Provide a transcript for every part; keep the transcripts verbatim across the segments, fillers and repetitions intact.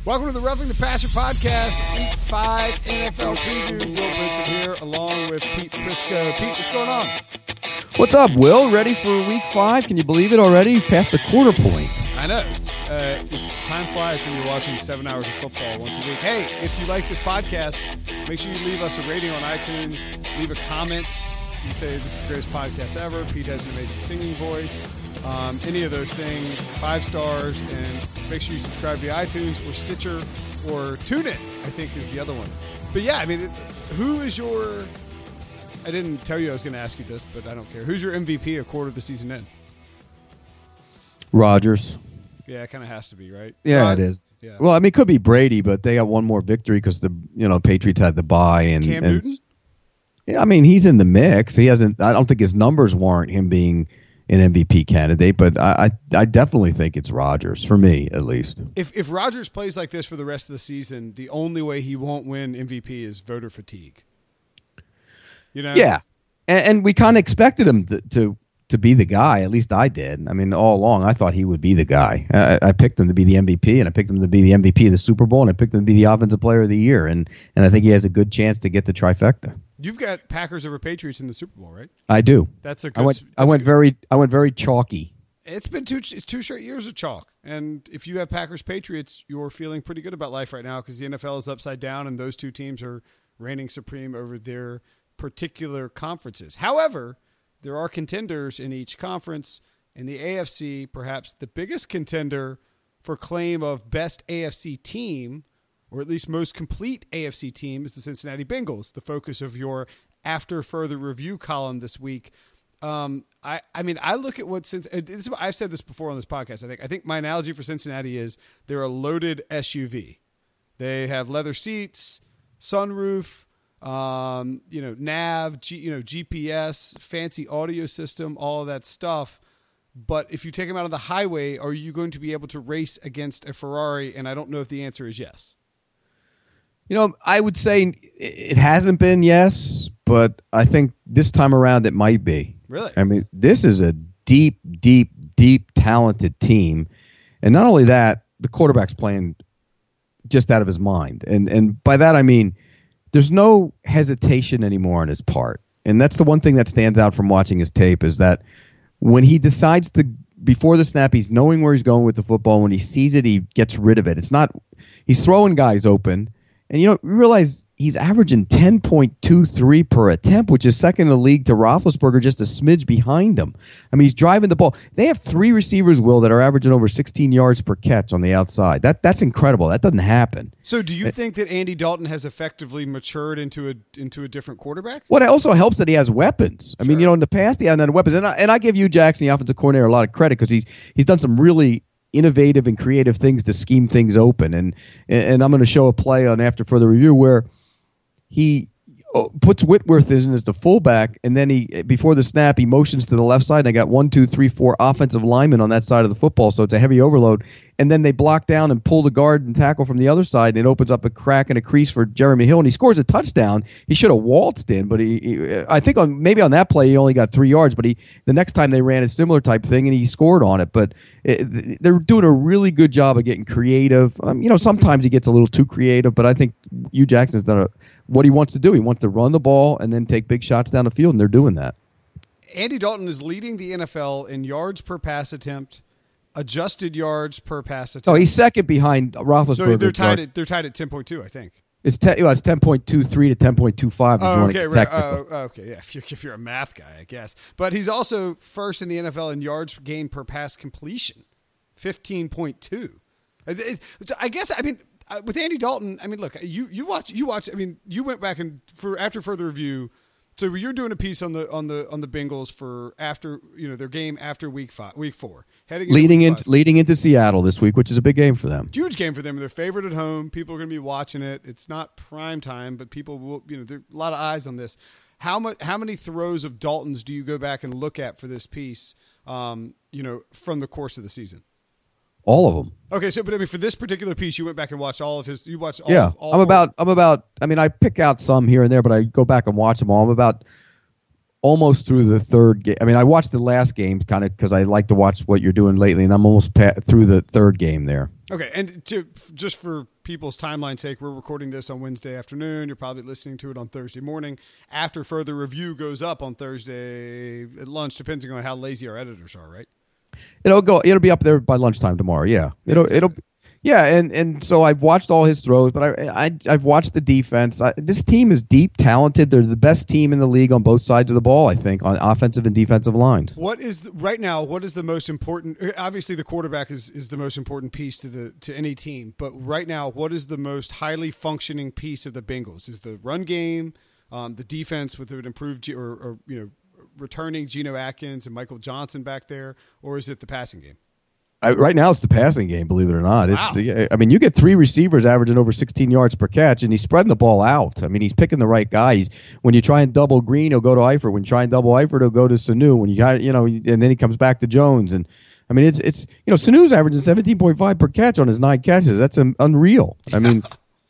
Welcome to the Roughing the Passer podcast, Week five N F L preview. Will Brinson here, along with Pete Prisco. Pete, what's going on? What's up, Will? Ready for Week five? Can you believe it already? Past the quarter point. I know. It's, uh, it, time flies when you're watching seven hours of football once a week. Hey, if you like this podcast, make sure you leave us a rating on iTunes. Leave a comment. You can say, this is the greatest podcast ever. Pete has an amazing singing voice. Um, any of those things, five stars, and make sure you subscribe to iTunes or Stitcher or TuneIn, I think is the other one. But yeah, I mean, it, who is your, I didn't tell you I was going to ask you this, but I don't care. Who's your M V P a quarter of the season in? Rodgers. Yeah, it kind of has to be, right? Yeah, Rod- it is. Yeah. Well, I mean, it could be Brady, but they got one more victory because the you know Patriots had the bye. And, Cam and Newton? Yeah, I mean, he's in the mix. He hasn't, I don't think his numbers warrant him being an M V P candidate, but I, I I definitely think it's Rodgers, for me at least. If if Rodgers plays like this for the rest of the season, the only way he won't win M V P is voter fatigue. You know? Yeah, and, and we kind of expected him to, to to be the guy. At least I did. I mean, all along I thought he would be the guy. I, I picked him to be the M V P, and I picked him to be the M V P of the Super Bowl, and I picked him to be the Offensive Player of the Year, and and I think he has a good chance to get the trifecta. You've got Packers over Patriots in the Super Bowl, right? I do. That's a good. I went. that's I went good. very. I went very chalky. It's been two. It's two straight years of chalk, and if you have Packers Patriots, you're feeling pretty good about life right now because the N F L is upside down, and those two teams are reigning supreme over their particular conferences. However, there are contenders in each conference. In the A F C, perhaps the biggest contender for claim of best A F C team, or at least most complete A F C team, is the Cincinnati Bengals, the focus of your after further review column this week. Um, I, I mean, I look at what since this, I've said this before on this podcast. I think I think my analogy for Cincinnati is they're a loaded S U V. They have leather seats, sunroof, um, you know, nav, G, you know, G P S, fancy audio system, all of that stuff. But if you take them out on the highway, are you going to be able to race against a Ferrari? And I don't know if the answer is yes. You know, I would say it hasn't been yes, but I think this time around it might be. Really? I mean, this is a deep, deep, deep talented team. And not only that, the quarterback's playing just out of his mind. And and by that I mean there's no hesitation anymore on his part. And that's the one thing that stands out from watching his tape is that when he decides to, before the snap, he's knowing where he's going with the football. When he sees it, he gets rid of it. It's not, he's throwing guys open. And, you know, you realize he's averaging ten point two three per attempt, which is second in the league to Roethlisberger, just a smidge behind him. I mean, he's driving the ball. They have three receivers, Will, that are averaging over sixteen yards per catch on the outside. That That's incredible. That doesn't happen. So do you think that Andy Dalton has effectively matured into a into a different quarterback? What also helps that he has weapons. I Sure. mean, you know, in the past he hadn't had weapons. And I, and I give you, Jackson, the offensive coordinator, a lot of credit because he's he's done some really innovative and creative things to scheme things open. And and I'm going to show a play on after further review where he puts Whitworth in as the fullback, and then he before the snap he motions to the left side, and I got one, two, three, four offensive linemen on that side of the football, so it's a heavy overload. And then they block down and pull the guard and tackle from the other side, and it opens up a crack and a crease for Jeremy Hill, and he scores a touchdown. He should have waltzed in, but he, he I think on maybe on that play he only got three yards, but he the next time they ran a similar type thing and he scored on it. But it, they're doing a really good job of getting creative. Um, you know, sometimes he gets a little too creative, but I think Hugh Jackson's done a, what he wants to do. He wants to run the ball and then take big shots down the field, and they're doing that. Andy Dalton is leading the N F L in yards per pass attempt, adjusted yards per pass attempt. Oh, he's second behind Roethlisberger. So they're tied at they're tied at ten point two, I think. It's ten, well, it's ten point two three to ten point two five. Oh, okay, right. Oh, okay, yeah. If you're, if you're a math guy, I guess. But he's also first in the N F L in yards gained per pass completion, fifteen point two. I guess I mean with Andy Dalton. I mean, look, you you watch you watch. I mean, you went back and for after further review. So you're doing a piece on the on the on the Bengals for after you know their game after week five, week four, heading into leading week into five. leading into Seattle this week, which is a big game for them. Huge game for them. They're favored at home. People are going to be watching it. It's not prime time, but people will. You know, there are a lot of eyes on this. How much? How many throws of Dalton's do you go back and look at for this piece? Um, you know, from the course of the season. All of them. Okay, so but I mean, for this particular piece, you went back and watched all of his. You watched. All, yeah, all I'm four. about. I'm about. I mean, I pick out some here and there, but I go back and watch them all. I'm about almost through the third game. I mean, I watched the last game kind of because I like to watch what you're doing lately, and I'm almost pa- through the third game there. Okay, and to just for people's timeline sake, we're recording this on Wednesday afternoon. You're probably listening to it on Thursday morning. After further review goes up on Thursday at lunch, depending on how lazy our editors are, right? It'll go. It'll be up there by lunchtime tomorrow. Yeah, it'll it'll. Yeah, and, and so I've watched all his throws, but I, I I've watched the defense. I, this team is deep, talented. They're the best team in the league on both sides of the ball, I think, on offensive and defensive lines. What is the, right now? What is the most important? Obviously, the quarterback is, is the most important piece to the to any team. But right now, what is the most highly functioning piece of the Bengals? Is the run game, um, the defense with an improved or, or you know returning Geno Atkins and Michael Johnson back there, or is it the passing game? I, right now, it's the passing game, believe it or not. It's, wow. I mean, you get three receivers averaging over sixteen yards per catch, and he's spreading the ball out. I mean, he's picking the right guy. He's, when you try and double Green, he'll go to Eifert. When you try and double Eifert, he'll go to Sanu. When you got, you know, and then he comes back to Jones. And I mean, it's it's you know, Sanu's averaging seventeen point five per catch on his nine catches. That's um, unreal. I mean,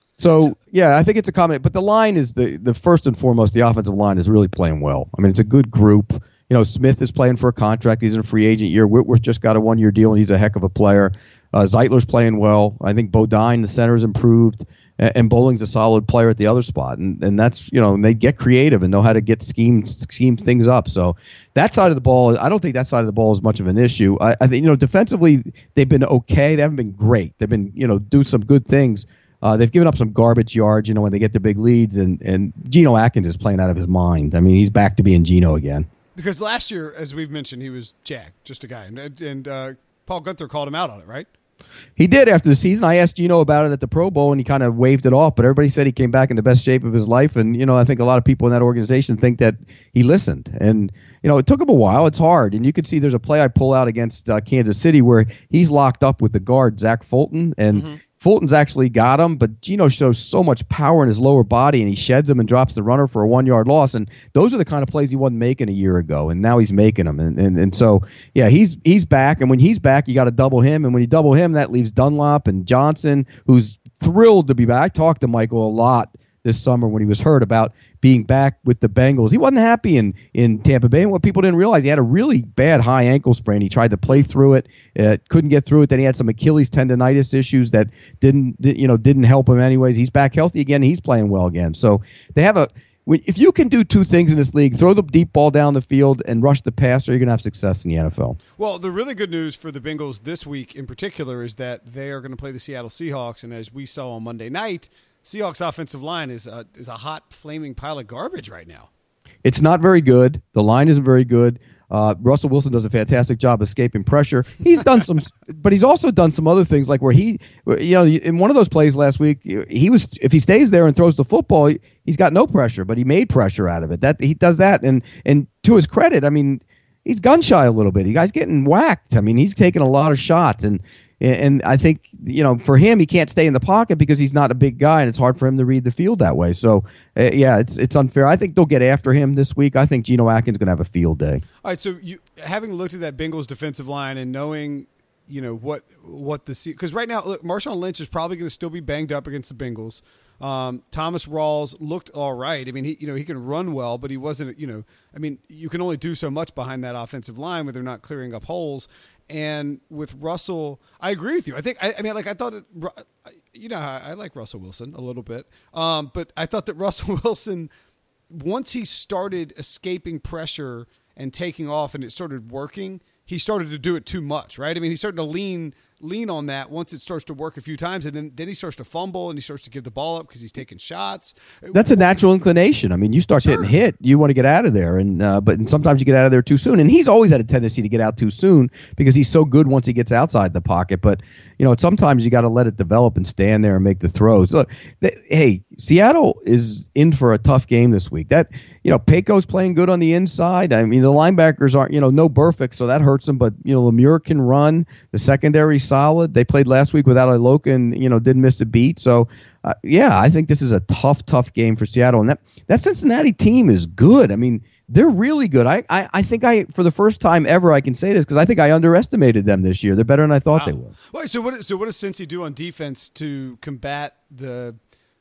so yeah, I think it's a comment. But the line is the the first and foremost. The offensive line is really playing well. I mean, it's a good group. You know, Smith is playing for a contract. He's in a free agent year. Whitworth just got a one-year deal, and he's a heck of a player. Uh, Zeitler's playing well. I think Bodine, the center's improved, and, and Bowling's a solid player at the other spot. And and that's, you know, and they get creative and know how to get scheme scheme things up. So that side of the ball, I don't think that side of the ball is much of an issue. I, I think, you know, defensively, they've been okay. They haven't been great. They've been, you know, do some good things. Uh, they've given up some garbage yards, you know, when they get the big leads. And, and Geno Atkins is playing out of his mind. I mean, he's back to being Geno again. Because last year, as we've mentioned, he was Jack, just a guy. And, and uh, Paul Gunther called him out on it, right? He did after the season. I asked Geno about it at the Pro Bowl, and he kind of waved it off. But everybody said he came back in the best shape of his life. And, you know, I think a lot of people in that organization think that he listened. And, you know, it took him a while. It's hard. And you could see there's a play I pull out against uh, Kansas City where he's locked up with the guard, Zach Fulton. And mm-hmm. Fulton's actually got him, but Geno shows so much power in his lower body, and he sheds him and drops the runner for a one-yard loss. And those are the kind of plays he wasn't making a year ago, and now he's making them. And and, and so, yeah, he's he's back. And when he's back, you got to double him. And when you double him, that leaves Dunlop and Johnson, who's thrilled to be back. I talked to Michael a lot this summer when he was hurt about being back with the Bengals. He wasn't happy in, in Tampa Bay, and what people didn't realize, he had a really bad high ankle sprain. He tried to play through it, uh, couldn't get through it. Then he had some Achilles tendonitis issues that didn't, you know, didn't help him anyways. He's back healthy again. He's playing well again. So they have a. If you can do two things in this league, throw the deep ball down the field and rush the passer, you're going to have success in the N F L. Well, the really good news for the Bengals this week in particular is that they are going to play the Seattle Seahawks, and as we saw on Monday night, Seahawks offensive line is a, is a hot, flaming pile of garbage right now. It's not very good. The line isn't very good. Uh, Russell Wilson does a fantastic job escaping pressure. He's done some, but he's also done some other things, like where he, you know, in one of those plays last week, he was, if he stays there and throws the football, he's got no pressure, but he made pressure out of it. That he does that, and and to his credit, I mean, he's gun shy a little bit. He guy's getting whacked. I mean, he's taking a lot of shots, and. And I think, you know, for him, he can't stay in the pocket because he's not a big guy, and it's hard for him to read the field that way. So, uh, yeah, it's it's unfair. I think they'll get after him this week. I think Geno Atkins is going to have a field day. All right, so you having looked at that Bengals defensive line and knowing, you know, what what the – because right now, look, Marshawn Lynch is probably going to still be banged up against the Bengals. Um, Thomas Rawls looked all right. I mean, he you know he can run well, but he wasn't, you know, I mean, you can only do so much behind that offensive line when they're not clearing up holes. And with Russell, I agree with you. I think, I, I mean, like I thought, that, you know, I, I like Russell Wilson a little bit, um, but I thought that Russell Wilson, once he started escaping pressure and taking off and it started working, he started to do it too much, right? I mean, he started to lean lean on that once it starts to work a few times, and then, then he starts to fumble and he starts to give the ball up because he's taking shots. That's a natural inclination. I mean, you start sure. getting hit, you want to get out of there, and uh, but sometimes you get out of there too soon. And he's always had a tendency to get out too soon because he's so good once he gets outside the pocket. But you know, sometimes you got to let it develop and stand there and make the throws. Look, they, hey, Seattle is in for a tough game this week. That you know, Paco's playing good on the inside. I mean, the linebackers aren't, you know, no perfect, so that hurts them. But you know, Lemure can run. The secondary's solid. They played last week without Iloka and, you know, didn't miss a beat. So, uh, yeah, I think this is a tough, tough game for Seattle. And that, that Cincinnati team is good. I mean, they're really good. I, I, I think I, for the first time ever, I can say this because I think I underestimated them this year. They're better than I thought wow. they were. Wait, so what, so what does Cincy do on defense to combat the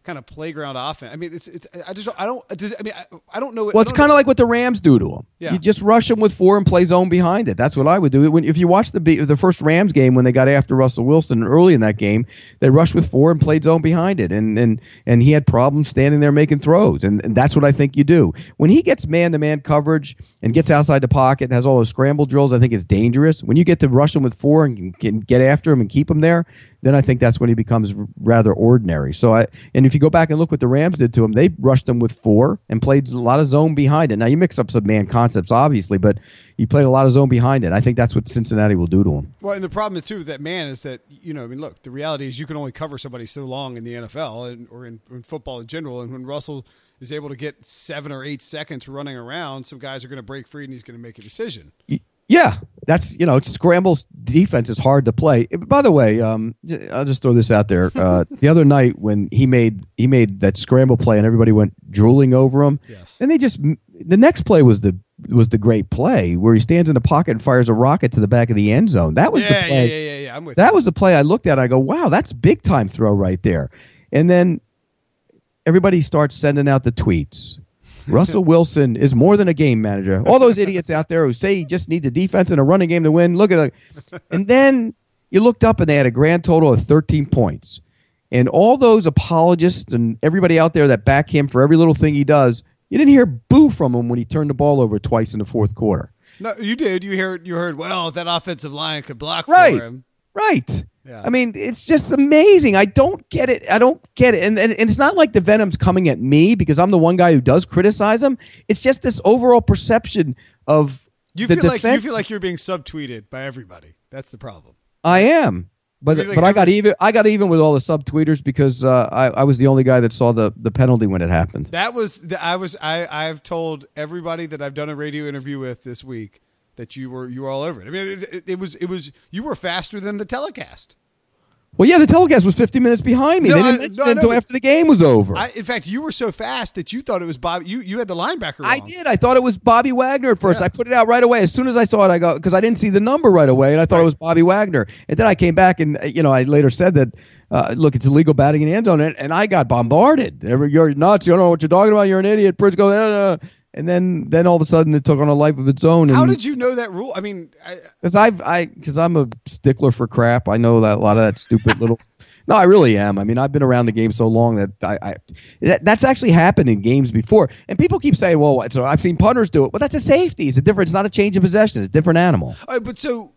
kind of playground offense. I mean, it's it's. I just I don't. Does, I mean, I, I don't know. Well, it's kind of like what the Rams do to them. Yeah. You just rush them with four and play zone behind it. That's what I would do. When if you watch the the first Rams game when they got after Russell Wilson early in that game, they rushed with four and played zone behind it, and and and he had problems standing there making throws, and, and that's what I think you do when he gets man to man coverage and gets outside the pocket and has all those scramble drills. I think it's dangerous. When you get to rush him with four and can get after him and keep him there, then I think that's when he becomes rather ordinary. So I and if you go back and look what the Rams did to him, they rushed him with four and played a lot of zone behind it. Now you mix up some man concepts, obviously, but you played a lot of zone behind it. I think that's what Cincinnati will do to him. Well, and the problem is too with that man is that you know, I mean, look, the reality is you can only cover somebody so long in the N F L and or in, in football in general. And when Russell is able to get seven or eight seconds running around, some guys are going to break free and he's going to make a decision. Yeah, that's, you know, scramble defense is hard to play. By the way, um, I'll just throw this out there. Uh, the other night when he made he made that scramble play and everybody went drooling over him, yes. And they just the next play was the was the great play where he stands in the pocket and fires a rocket to the back of the end zone. That was yeah, the play. Yeah, yeah, yeah, yeah. I'm with that you. was the play I looked at. I go, wow, that's big time throw right there. And then everybody starts sending out the tweets. Russell Wilson is more than a game manager. All those idiots out there who say he just needs a defense and a running game to win. Look at it. And then you looked up and they had a grand total of thirteen points. And all those apologists and everybody out there that back him for every little thing he does, you didn't hear boo from him when he turned the ball over twice in the fourth quarter. No, you did. You heard. You heard. Well, if that offensive line could block right. for him. Right. Yeah. I mean, it's just amazing. I don't get it. I don't get it. And, and and it's not like the venom's coming at me because I'm the one guy who does criticize him. It's just this overall perception of you the feel like defense. you feel like you're being subtweeted by everybody. That's the problem. I am. But like but I got every, even I got even with all the subtweeters because uh, I I was the only guy that saw the, the penalty when it happened. That was the, I was I I've told everybody that I've done a radio interview with this week that you were you were all over it. I mean, it, it, it was it was you were faster than the telecast. Well, yeah, the telecast was fifty minutes behind me. No, they didn't I, mention no, it until no, after the game was over. I, in fact, you were so fast that you thought it was Bob. You you had the linebacker wrong. I did. I thought it was Bobby Wagner at first. Yeah. I put it out right away. As soon as I saw it, I go, because I didn't see the number right away, and I thought right. it was Bobby Wagner. And then I came back, and you know, I later said that, uh, look, it's illegal batting in the end zone, and, and I got bombarded. You're nuts. You don't know what you're talking about. You're an idiot. Prince goes, uh, and then then all of a sudden it took on a life of its own. And how did you know that rule? I mean, because I've I because I'm a stickler for crap. I know that a lot of that stupid little. No, I really am. I mean, I've been around the game so long that I, I that, that's actually happened in games before. And people keep saying, "Well, so I've seen punters do it." Well, that's a safety. It's a different. It's not a change of possession. It's a different animal. Uh, but so,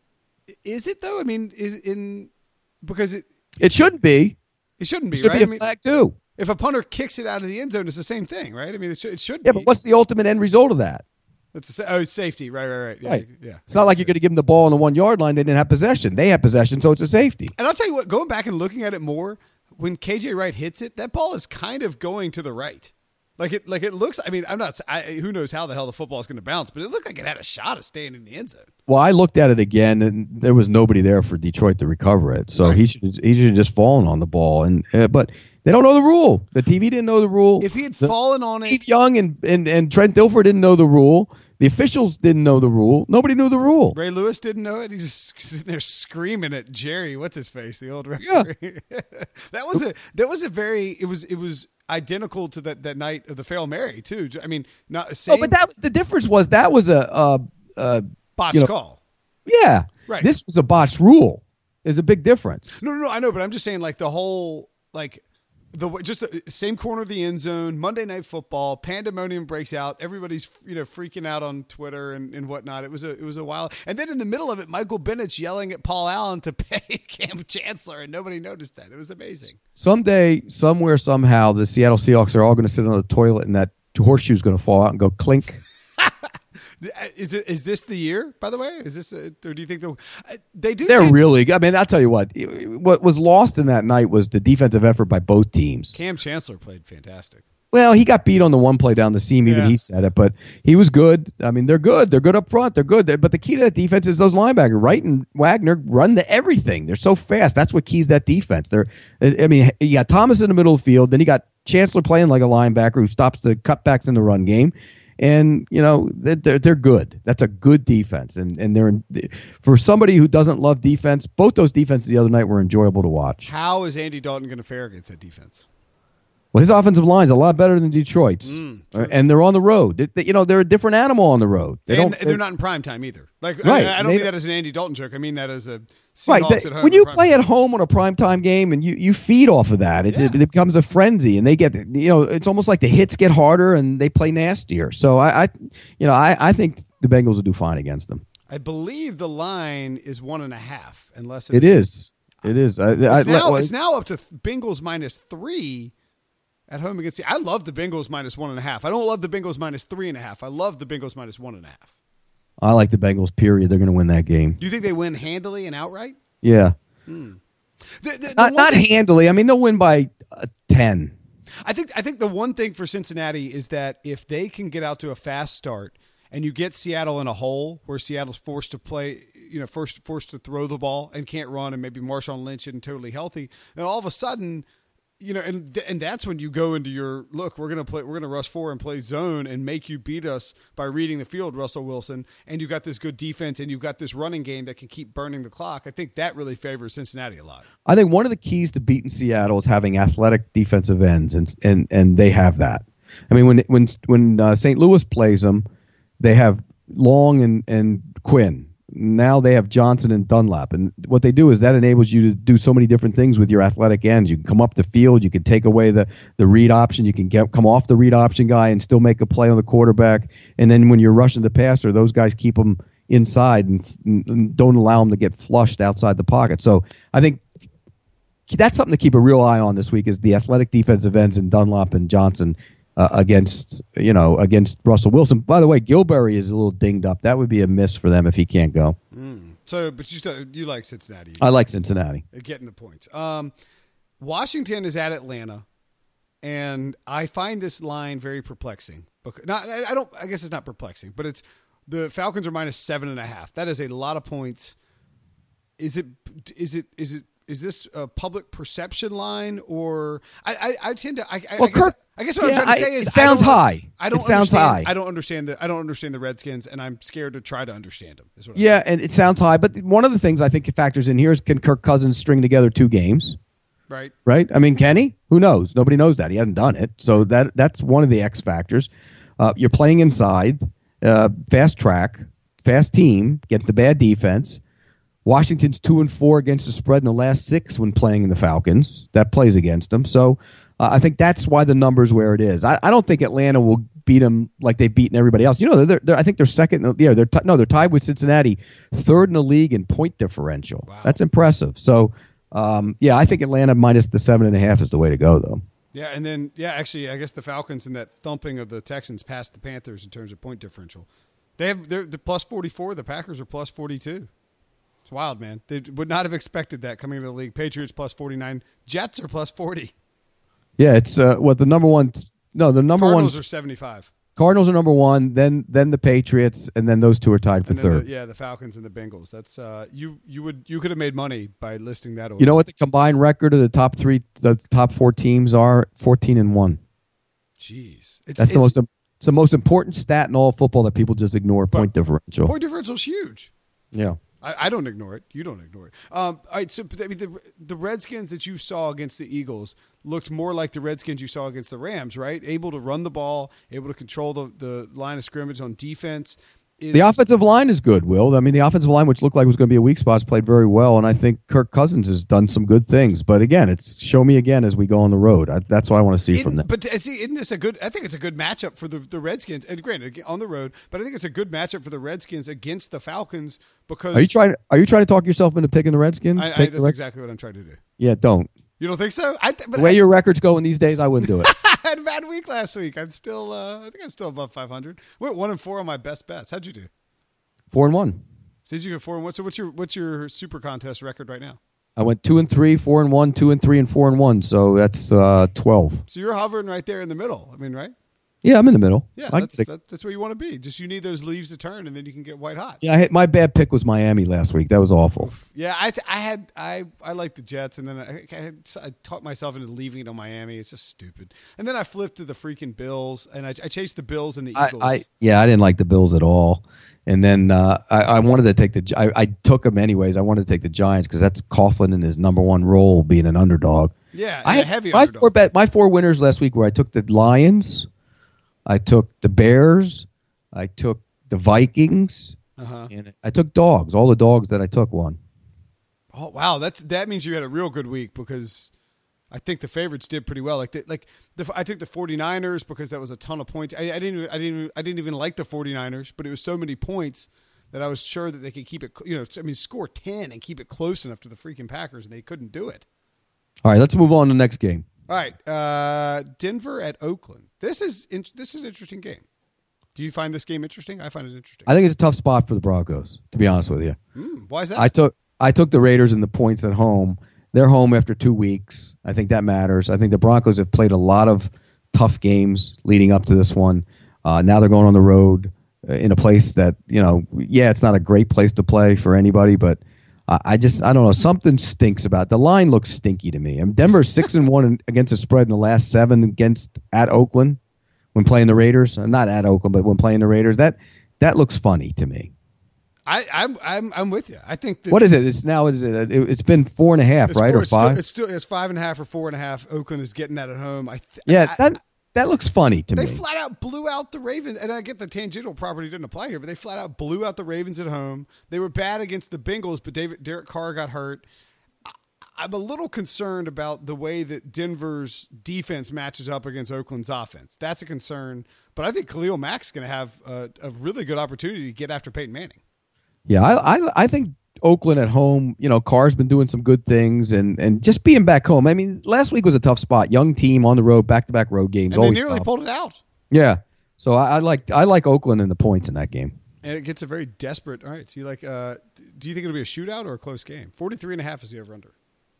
is it though? I mean, is, in because it it shouldn't be. It shouldn't be. It should right? be a I mean, flag too. If a punter kicks it out of the end zone, it's the same thing, right? I mean, it should. It should yeah, be. but what's the ultimate end result of that? It's a, oh, it's safety. Right, right, right. Yeah, right. yeah. It's not like you're going to give them the ball on the one yard line. They didn't have possession. They have possession, so it's a safety. And I'll tell you what. Going back and looking at it more, when K J Wright hits it, that ball is kind of going to the right. Like it, like it looks. I mean, I'm not. I, who knows how the hell the football is going to bounce? But it looked like it had a shot of staying in the end zone. Well, I looked at it again, and there was nobody there for Detroit to recover it. So Right. he should he should have just fallen on the ball. And uh, but they don't know the rule. The T V didn't know the rule. If he had the, fallen on it, Steve Young and, and and Trent Dilfer didn't know the rule. The officials didn't know the rule. Nobody knew the rule. Ray Lewis didn't know it. He's just sitting there screaming at Jerry. What's his face? The old referee. Yeah. that was a that was a very. It was it was identical to that, that night of the Fail Mary too. I mean, not the same. Oh, but that the difference was that was a, a, a botched you know, call. Yeah, Right. This was a botched rule. There's a big difference. No, no, no. I know, but I'm just saying, like the whole like. The just the same corner of the end zone, Monday Night Football, pandemonium breaks out. Everybody's you know freaking out on Twitter and, and whatnot. It was a it was a while, and then in the middle of it, Michael Bennett's yelling at Paul Allen to pay Cam Chancellor, and nobody noticed that. It was amazing. Someday, somewhere, somehow, the Seattle Seahawks are all going to sit on the toilet, and that horseshoe's going to fall out and go clink. Is it is this the year? By the way, is this a, or do you think they'll, they do? They're take, really. I mean, I'll tell you what. What was lost in that night was the defensive effort by both teams. Cam Chancellor played fantastic. Well, he got beat on the one play down the seam. Even Yeah. he said it, but he was good. I mean, they're good. They're good up front. They're good. But the key to that defense is those linebackers. Wright and Wagner run the everything. They're so fast. That's what keys that defense. They're. I mean, you got Thomas in the middle of the field. Then you got Chancellor playing like a linebacker who stops the cutbacks in the run game. And you know they're they're good. That's a good defense, and and they're in, for somebody who doesn't love defense. Both those defenses the other night were enjoyable to watch. How is Andy Dalton going to fare against that defense? Well, his offensive line is a lot better than Detroit's, Mm, uh, and they're on the road. They, they, you know, they're a different animal on the road. They and don't, they're not in prime time either. Like, right. I, I don't they, mean that as an Andy Dalton joke. I mean that as a Seahawks right. They, at home. when you prime play time. at home on a primetime game and you, you feed off of that, it, Yeah. it, it becomes a frenzy, and they get, you know, it's almost like the hits get harder and they play nastier. So I, I you know, I, I think the Bengals will do fine against them. I believe the line is one and a half, unless it is. It is. I, It's, I, now, well, it's now up to Bengals minus three at home against the. I love the Bengals minus one and a half. I don't love the Bengals minus three and a half. I love the Bengals minus one and a half. I like the Bengals. Period. They're going to win that game. Do you think they win handily and outright? Yeah. Hmm. The, the, the Not, not thing, handily. I mean, they'll win by uh, ten. I think. I think the one thing for Cincinnati is that if they can get out to a fast start and you get Seattle in a hole where Seattle's forced to play, you know, first forced to throw the ball and can't run, and maybe Marshawn Lynch isn't totally healthy, then all of a sudden, you know, and and that's when you go into your look. We're gonna play. We're gonna rush four and play zone and make you beat us by reading the field, Russell Wilson. And you've got this good defense, and you've got this running game that can keep burning the clock. I think that really favors Cincinnati a lot. I think one of the keys to beating Seattle is having athletic defensive ends, and and and they have that. I mean, when when when uh, Saint Louis plays them, they have Long and and Quinn. Now they have Johnson and Dunlap, and what they do is that enables you to do so many different things with your athletic ends. You can come up the field, you can take away the the read option, you can get come off the read option guy and still make a play on the quarterback. And then when you're rushing the passer, those guys keep them inside and, and don't allow them to get flushed outside the pocket. So I think that's something to keep a real eye on this week is the athletic defensive ends in Dunlap and Johnson. Uh, against you know against Russell Wilson. By the way, Gilberry is a little dinged up. That would be a miss for them if he can't go. Mm. So, but you still, you like Cincinnati? I like Cincinnati. Getting the points. Um, Washington is at Atlanta, and I find this line very perplexing. Because not, I don't. I guess it's not perplexing, but it's the Falcons are minus seven and a half. That is a lot of points. Is it? Is it? Is it? Is this a public perception line, or I? I, I tend to. I, Well, I guess. Kirk- I guess what Yeah, I'm trying to I- say is it sounds I don't, high. I don't It sounds understand, high. I don't understand the I don't understand the Redskins, and I'm scared to try to understand them. Is what I'm Yeah, and it sounds high, but one of the things I think factors in here is can Kirk Cousins string together two games? right. Right? I mean, can he? Who knows? Nobody knows that. He hasn't done it. So that that's one of the X factors. Uh, you're playing inside, uh, fast track, fast team, get the bad defense. Washington's two and four against the spread in the last six when playing in the Falcons. That plays against them. So uh, I think that's why the number's where it is. I, I don't think Atlanta will beat them like they've beaten everybody else. You know, they're, they're I think they're second. Yeah, they're t- no, they're tied with Cincinnati, third in the league in point differential. Wow. That's impressive. So um, yeah, I think Atlanta minus the seven and a half is the way to go, though. Yeah, and then yeah, actually, I guess the Falcons and that thumping of the Texans passed the Panthers in terms of point differential. They have they're, they're plus forty-four. The Packers are plus forty-two. It's wild, man. They would not have expected that coming into the league. Patriots plus forty-nine. Jets are plus forty. Yeah, it's uh, what the number one. No, the number Cardinals one. are seventy-five. Cardinals are number one. Then then the Patriots, and then those two are tied for And then third. the, yeah, the Falcons and the Bengals. That's uh, you you would you could have made money by listing that order. You know what the combined record of the top three, the top four teams are? Fourteen and one. Jeez, it's, That's the it's- most. It's the most important stat in all of football that people just ignore. Point differential. point differential is huge. Yeah. I, I don't ignore it. You don't ignore it. Um, all right, so I mean, the the Redskins that you saw against the Eagles looked more like the Redskins you saw against the Rams, right? Able to run the ball, able to control the, the line of scrimmage on defense. Is, The offensive line is good, Will. I mean, the offensive line, which looked like it was going to be a weak spot, has played very well, and I think Kirk Cousins has done some good things. But again, it's show me again as we go on the road. I, that's what I want to see isn't- from them. But uh, see, isn't this a good? I think it's a good matchup for the, the Redskins. And granted, on the road, but I think it's a good matchup for the Redskins against the Falcons because Are you trying? Are you trying to talk yourself into picking the Redskins? I, I, Take the that's Red- exactly what I'm trying to do. Yeah, don't. You don't think so? I, th- but The way I, your records go in these days, I wouldn't do it. I had a bad week last week. I'm still. Uh, I think I'm still above five hundred. We're at one and four on my best bets. How'd you do? Four and one. Did you go four and one? So what's your what's your super contest record right now? I went two and three, four and one, two and three, and four and one. So that's uh, twelve. So you're hovering right there in the middle. I mean, right? Yeah, I'm in the middle. Yeah, I that's get it. that, that's where you want to be. Just you need those leaves to turn, and then you can get white hot. Yeah, I hit, my bad pick was Miami last week. That was awful. Yeah, I, I had I I liked the Jets, and then I, I, had, I talked myself into leaving it on Miami. It's just stupid. And then I flipped to the freaking Bills, and I, I chased the Bills and the Eagles. I, I yeah, I didn't like the Bills at all. And then uh, I, I wanted to take the I, I took them anyways. I wanted to take the Giants because that's Coughlin in his number one role, being an underdog. Yeah, I a had heavy my underdog. four bet my four winners last week were I took the Lions, I took the Bears, I took the Vikings, Uh-huh. and I took dogs. All the dogs that I took won. Oh wow, that's that means you had a real good week because I think the favorites did pretty well. Like the, like the, I took the 49ers because that was a ton of points. I, I didn't I didn't I didn't even like the 49ers, but it was so many points that I was sure that they could keep it. You know, I mean, score ten and keep it close enough to the freaking Packers, and they couldn't do it. All right, let's move on to the next game. All right, uh, Denver at Oakland. This is in, this is an interesting game. Do you find this game interesting? I find it interesting. I think it's a tough spot for the Broncos, to be honest with you. Mm, why is that? I took I took the Raiders and the points at home. They're home after two weeks. I think that matters. I think the Broncos have played a lot of tough games leading up to this one. Uh, now they're going on the road uh, in a place that, you know, yeah, it's not a great place to play for anybody, but I, I just, I don't know, something stinks about it. The line looks stinky to me. I mean, Denver's six and one against the spread in the last seven against at Oakland when playing the Raiders. Not at Oakland, but when playing the Raiders. That that looks funny to me. I, I'm I'm I'm with you. I think that What is it? It's now. What is it? It- It's been four and a half, it's right, four- or it's still- five? it's still it's five and a half or four and a half. Oakland is getting that at home. I th- Yeah, I- that that looks funny to They me. flat out blew out the Ravens, and I get the tangential property didn't apply here, but they flat out blew out the Ravens at home. They were bad against the Bengals, but David Derek Carr got hurt. I, I'm a little concerned about the way that Denver's defense matches up against Oakland's offense. That's a concern, but I think Khalil Mack's going to have a, a really good opportunity to get after Peyton Manning. Yeah, I, I I think Oakland at home. You know, Carr's been doing some good things, and and just being back home. I mean, last week was a tough spot. Young team on the road, back to back road games. And they always nearly tough. pulled it out. Yeah, so I, I like I like Oakland in the points in that game. And it gets a very desperate. All right, so you like? Uh, do you think it'll be a shootout or a close game? Forty-three and a half is the over/under.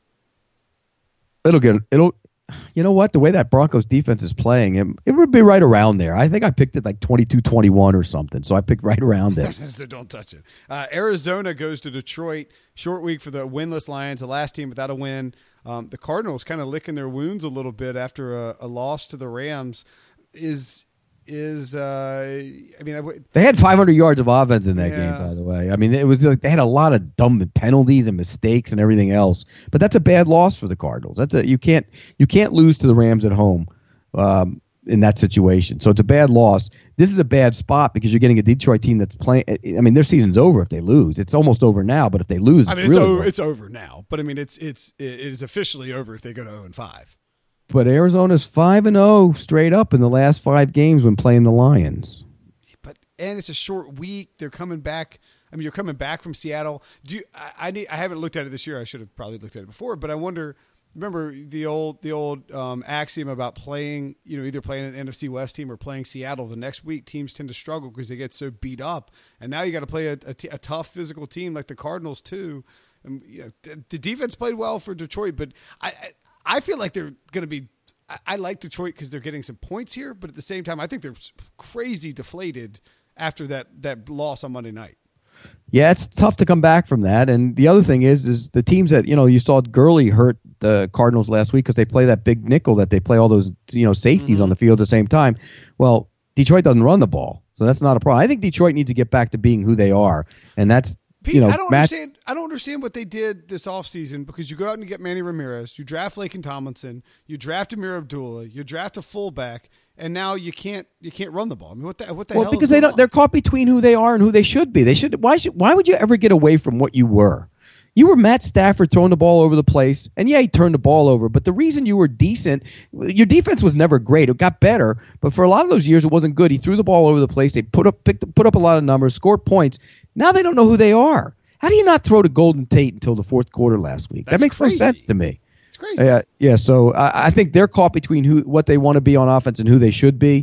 It'll get it'll. You know what? The way that Broncos defense is playing, it, it would be right around there. I think I picked it like twenty-two twenty-one or something. So I picked right around there. So don't touch it. Uh, Arizona goes to Detroit. Short week for the winless Lions, the last team without a win. Um, the Cardinals kind of licking their wounds a little bit after a, a loss to the Rams. Is is uh, I mean, I w- They had five hundred yards of offense in that Yeah. game, by the way. I mean, it was like they had a lot of dumb penalties and mistakes and everything else. But that's a bad loss for the Cardinals. That's a you can't you can't lose to the Rams at home um, in that situation. So it's a bad loss. This is a bad spot because you're getting a Detroit team that's playing. I mean, their season's over if they lose. It's almost over now, but if they lose, I it's mean, it's really over. over. It's over now. But I mean, it's it's it is officially over if they go to zero and five. But Arizona's five and zero straight up in the last five games when playing the Lions. But and it's a short week. They're coming back. I mean, you're coming back from Seattle. Do you, I, I need? I haven't looked at it this year. I should have probably looked at it before. But I wonder. Remember the old the old um, axiom about playing, you know, either playing an N F C West team or playing Seattle. The next week, teams tend to struggle because they get so beat up. And now you got to play a, a, t- a tough physical team like the Cardinals too. And you know, the, the defense played well for Detroit, but I I, I feel like they're going to be. I, I like Detroit because they're getting some points here, but at the same time, I think they're crazy deflated after that that loss on Monday night. Yeah, it's tough to come back from that. And the other thing is, is the teams that, you know, you saw Gurley hurt the Cardinals last week because they play that big nickel that they play all those, you know, safeties Mm-hmm. on the field at the same time. Well, Detroit doesn't run the ball. So that's not a problem. I think Detroit needs to get back to being who they are. And that's, Pete, you know, I don't Matt, understand. I don't understand what they did this offseason because you go out and you get Manny Ramirez, you draft Laken Tomlinson, you draft Amir Abdullah, you draft a fullback, and now you can't you can't run the ball. I mean, what the what the well, hell? because is they going don't, on? they're caught between who they are and who they should be. They should, why should, why would you ever get away from what you were? You were Matt Stafford throwing the ball over the place, and yeah, he turned the ball over. But the reason you were decent, your defense was never great. It got better, but for a lot of those years, it wasn't good. He threw the ball over the place. They put up picked, put up a lot of numbers, scored points. Now they don't know who they are. How do you not throw to Golden Tate until the fourth quarter last week? That's that makes crazy. no sense to me. It's crazy. Yeah, yeah. So I, I think they're caught between who what they want to be on offense and who they should be.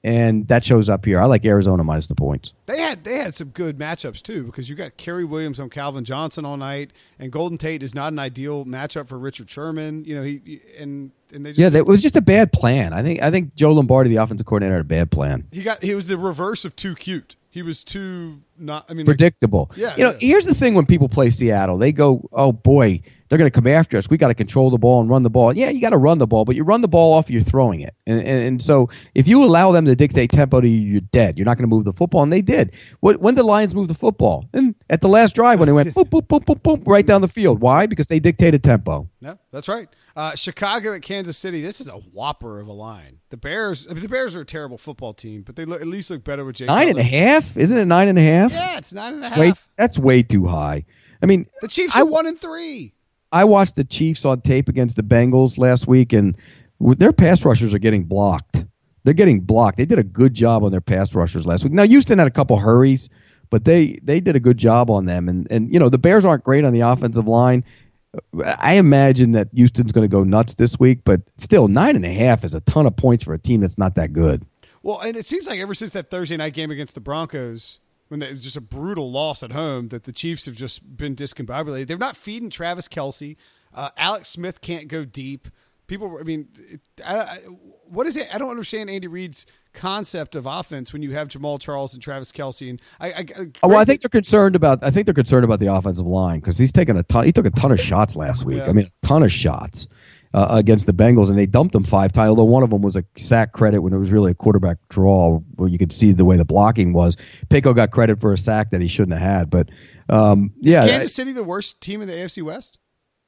and that shows up here. I like Arizona minus the points. They had they had some good matchups too, because you got Kerry Williams on Calvin Johnson all night, and Golden Tate is not an ideal matchup for Richard Sherman. You know, he and and they just Yeah, that was just a bad plan. I think I think Joe Lombardi, the offensive coordinator, had a bad plan. he got he was the reverse of too cute. He was too not. I mean, like, Predictable. Yeah, You know, yeah. here's the thing: when people play Seattle, they go, "Oh boy, they're going to come after us. We got to control the ball and run the ball." Yeah, you got to run the ball, but you run the ball off, you're throwing it, and, and and so if you allow them to dictate tempo to you, you're dead. You're not going to move the football, and they did. What when the Lions moved the football? And at the last drive, when they went boop boop boop boop boop right down the field. Why? Because they dictated tempo. Yeah, that's right. Uh, Chicago at Kansas City. This is a whopper of a line. The Bears. I mean, the Bears are a terrible football team, but they look, at least look better with Jake. Nine and a Cutler. half? Isn't it nine and a half? Yeah, it's nine and a half. Way, that's way too high. I mean, The Chiefs I- are one and three. I watched the Chiefs on tape against the Bengals last week, and with- their pass rushers are getting blocked. They're getting blocked. They did a good job on their pass rushers last week. Now, Houston had a couple hurries, but they they did a good job on them. And and you know the Bears aren't great on the offensive line. I imagine that Houston's going to go nuts this week, but still, nine and a half is a ton of points for a team that's not that good. Well, and it seems like ever since that Thursday night game against the Broncos, when they, it was just a brutal loss at home, that the Chiefs have just been discombobulated. They're not feeding Travis Kelce. Uh, Alex Smith can't go deep. People, I mean, it, I, I, what is it? I don't understand Andy Reid's concept of offense when you have Jamal Charles and Travis Kelce. And I, I, I Oh, well, I think they're concerned about. I think they're concerned about the offensive line because he's taken a ton. He took a ton of shots last week. Yeah. I mean, a ton of shots uh, against the Bengals, and they dumped him five times. Although one of them was a sack credit when it was really a quarterback draw, where you could see the way the blocking was. Pico got credit for a sack that he shouldn't have had. But um, is yeah, Kansas City the worst team in the A F C West?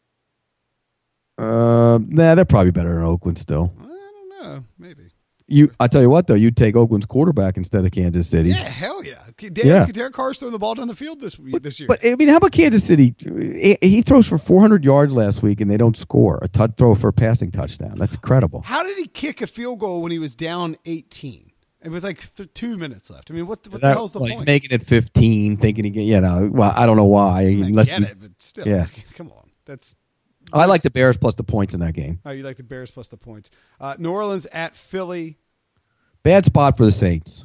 uh, nah, they're probably better than Oakland still. I don't know. Maybe. You, I tell you what, though, you'd take Oakland's quarterback instead of Kansas City. Yeah, hell yeah. Derek, Yeah. Derek Carr's throwing the ball down the field this this year. But I mean, how about Kansas City? He he throws for four hundred yards last week, and they don't score a tou- throw for a passing touchdown. That's incredible. How did he kick a field goal when he was down eighteen? It was like th- two minutes left. I mean, what, what the That- hell's the well, point? He's making it fifteen, thinking he get. You know, well, I don't know why. I Unless get you- it, but still, yeah. come on. That's I like the Bears plus the points in that game. oh, you like the Bears plus the points. Uh, New Orleans at Philly. Bad spot for the Saints.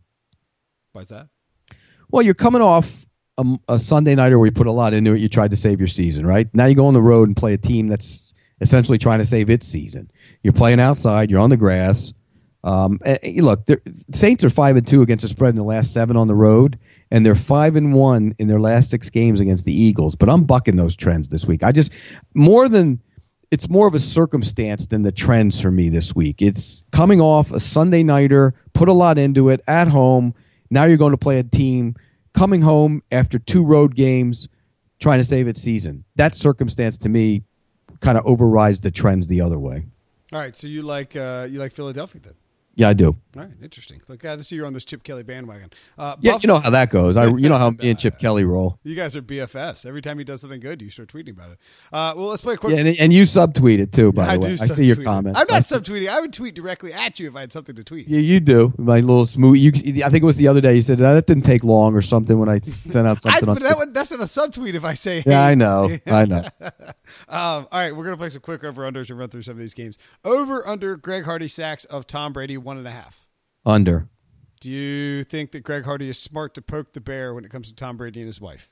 Why's that? Well, you're coming off a, a Sunday nighter where you put a lot into it. You tried to save your season, right? Now you go on the road and play a team that's essentially trying to save its season. You're playing outside. You're on the grass. Um, and, and look, they're- Saints are five and two against the spread in the last seven on the road, and they're five and one in their last six games against the Eagles. But I'm bucking those trends this week. I just more than it's more of a circumstance than the trends for me this week. It's coming off a Sunday nighter, put a lot into it at home. Now you're going to play a team coming home after two road games, trying to save its season. That circumstance to me kind of overrides the trends the other way. All right, so you like uh, you like Philadelphia then? Yeah, I do. All right, interesting. Look, glad to see you're on this Chip Kelly bandwagon. Uh, Yeah, Buff- you know how that goes. I, you know how me and Chip Kelly roll. you guys are B F Fs. Every time he does something good, you start tweeting about it. Uh, well, let's play a quick. Yeah, and, and you subtweet it too, by I the way. do I see your subtweet it. comments. I'm I not see- subtweeting. I would tweet directly at you if I had something to tweet. Yeah, you do. My little smooth. You, I think it was the other day. You said "Ah, that didn't take long or something when I sent out I, something. on but that would, that's not a subtweet if I say. Yeah, hey. I know. I know. Um, all right, we're gonna play some quick over unders and run through some of these games. Over under Greg Hardy sacks of Tom Brady one and a half. Under. Do you think that Greg Hardy is smart to poke the bear when it comes to Tom Brady and his wife?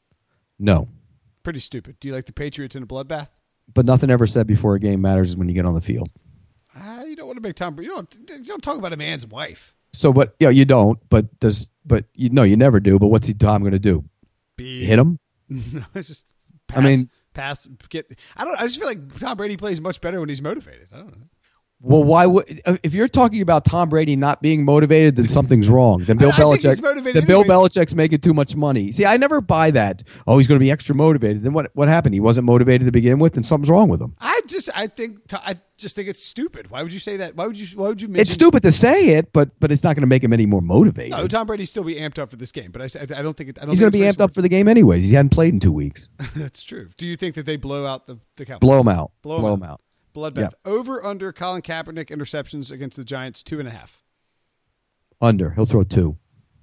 No. Pretty stupid. Do you like the Patriots in a bloodbath? But nothing ever said before a game matters is when you get on the field. Uh, you don't want to make Tom Brady. You don't. You don't talk about a man's wife. So, but yeah, you don't. But does but you no, you never do. But what's he Tom going to do? Be Hit him? No, it's just. Pass, I mean- pass. Get. I don't. I just feel like Tom Brady plays much better when he's motivated. I don't know. Well, why would if you're talking about Tom Brady not being motivated, then something's wrong. Then Bill I think he's Belichick, motivated then Bill anyway. Belichick's making too much money. See, I never buy that. Oh, he's going to be extra motivated. Then what? What happened? He wasn't motivated to begin with, and something's wrong with him. I just. I think. I just think it's stupid. Why would you say that? Why would you? Why would you mention? It's stupid to say it, but but it's not going to make him any more motivated. No, Tom Brady still be amped up for this game, but I. s- I don't think it. I don't He's think going to be it's amped up for the game anyways. He hadn't played in two weeks. That's true. Do you think that they blow out the the Cowboys? Blow him out. Blow, Blow him him out. out. Bloodbath. Over under Colin Kaepernick interceptions against the Giants two and a half. Under. He'll throw two.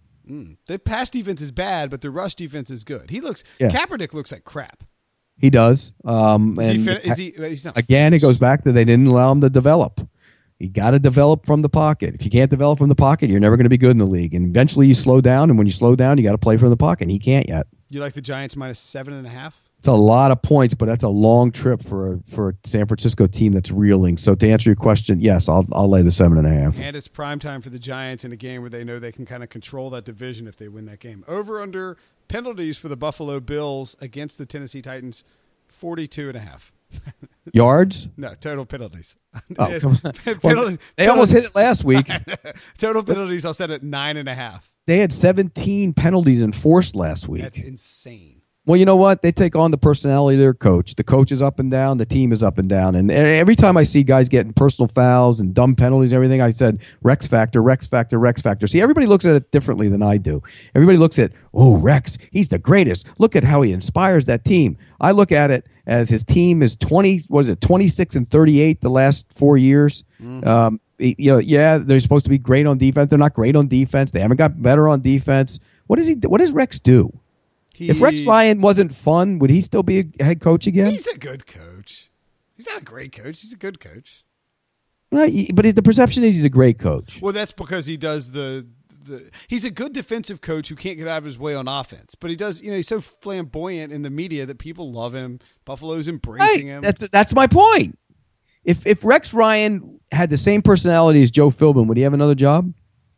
The pass defense is bad, but the rush defense is good. He looks. Yeah. Kaepernick looks like crap. He does. Um, Is and he? Fin- is he? He's not. again, it finished. goes back to they didn't allow him to develop. You got to develop from the pocket. If you can't develop from the pocket, you're never going to be good in the league. And eventually you slow down, and when you slow down, you got to play from the pocket. And he can't yet. You like the Giants minus seven and a half? It's a lot of points, but that's a long trip for a, for a San Francisco team that's reeling. So to answer your question, yes, I'll I'll lay the seven and a half. And it's prime time for the Giants in a game where they know they can kind of control that division if they win that game. Over under penalties for the Buffalo Bills against the Tennessee Titans, forty-two and a half. Yards? No, total penalties. Oh, come on. penalties Well, they penalties, almost hit it last week. Total penalties, I'll set at nine and a half. They had seventeen penalties enforced last week. That's insane. Well, you know what? They take on the personality of their coach. The coach is up and down. The team is up and down. And every time I see guys getting personal fouls and dumb penalties and everything, I said, Rex factor, Rex factor, Rex factor. See, everybody looks at it differently than I do. Everybody looks at, oh, Rex, he's the greatest. Look at how he inspires that team. I look at it as his team is twenty, what is it, twenty-six and thirty-eight the last four years. Mm-hmm. Um, you know, yeah, they're supposed to be great on defense. They're not great on defense. They haven't got better on defense. What does he? What does Rex do? He, if Rex Ryan wasn't fun, would he still be a head coach again? He's a good coach. He's not a great coach. He's a good coach. Right, but the perception is he's a great coach. Well, that's because he does the, the – he's a good defensive coach who can't get out of his way on offense. But he does – you know, he's so flamboyant in the media that people love him. Buffalo's embracing right. him. That's that's my point. If if Rex Ryan had the same personality as Joe Philbin, would he have another job?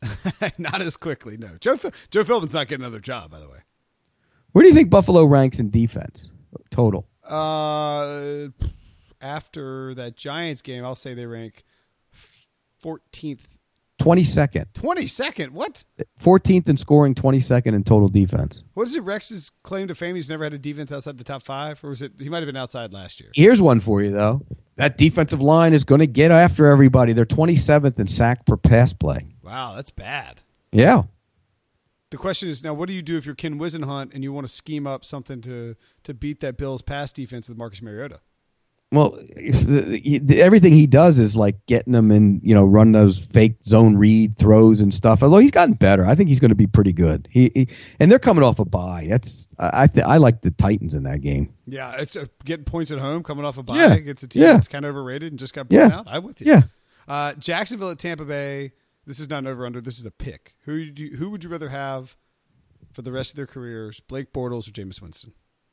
Not as quickly, no. Joe Joe Philbin's not getting another job, by the way. Where do you think Buffalo ranks in defense total? Uh, after that Giants game, I'll say they rank fourteenth. twenty-second. twenty-second? What? fourteenth in scoring, twenty-second in total defense. What is it, Rex's claim to fame? He's never had a defense outside the top five? Or was it, he might have been outside last year. Here's one for you, though. That defensive line is going to get after everybody. They're twenty-seventh in sack per pass play. Wow, that's bad. Yeah. The question is now, what do you do if you're Ken Wisenhunt and you want to scheme up something to to beat that Bills pass defense with Marcus Mariota? Well, the, the, everything he does is like getting them in, you know, run those fake zone read throws and stuff. Although he's gotten better, I think he's going to be pretty good. He, he and they're coming off a bye. That's I th- I like the Titans in that game. Yeah, it's uh, getting points at home, coming off a bye. Yeah. It's a team yeah. that's kind of overrated and just got blown yeah. out. I'm with you. Yeah. Uh, Jacksonville at Tampa Bay. This is not an over under. This is a pick. Who do you, who would you rather have for the rest of their careers, Blake Bortles or Jameis Winston?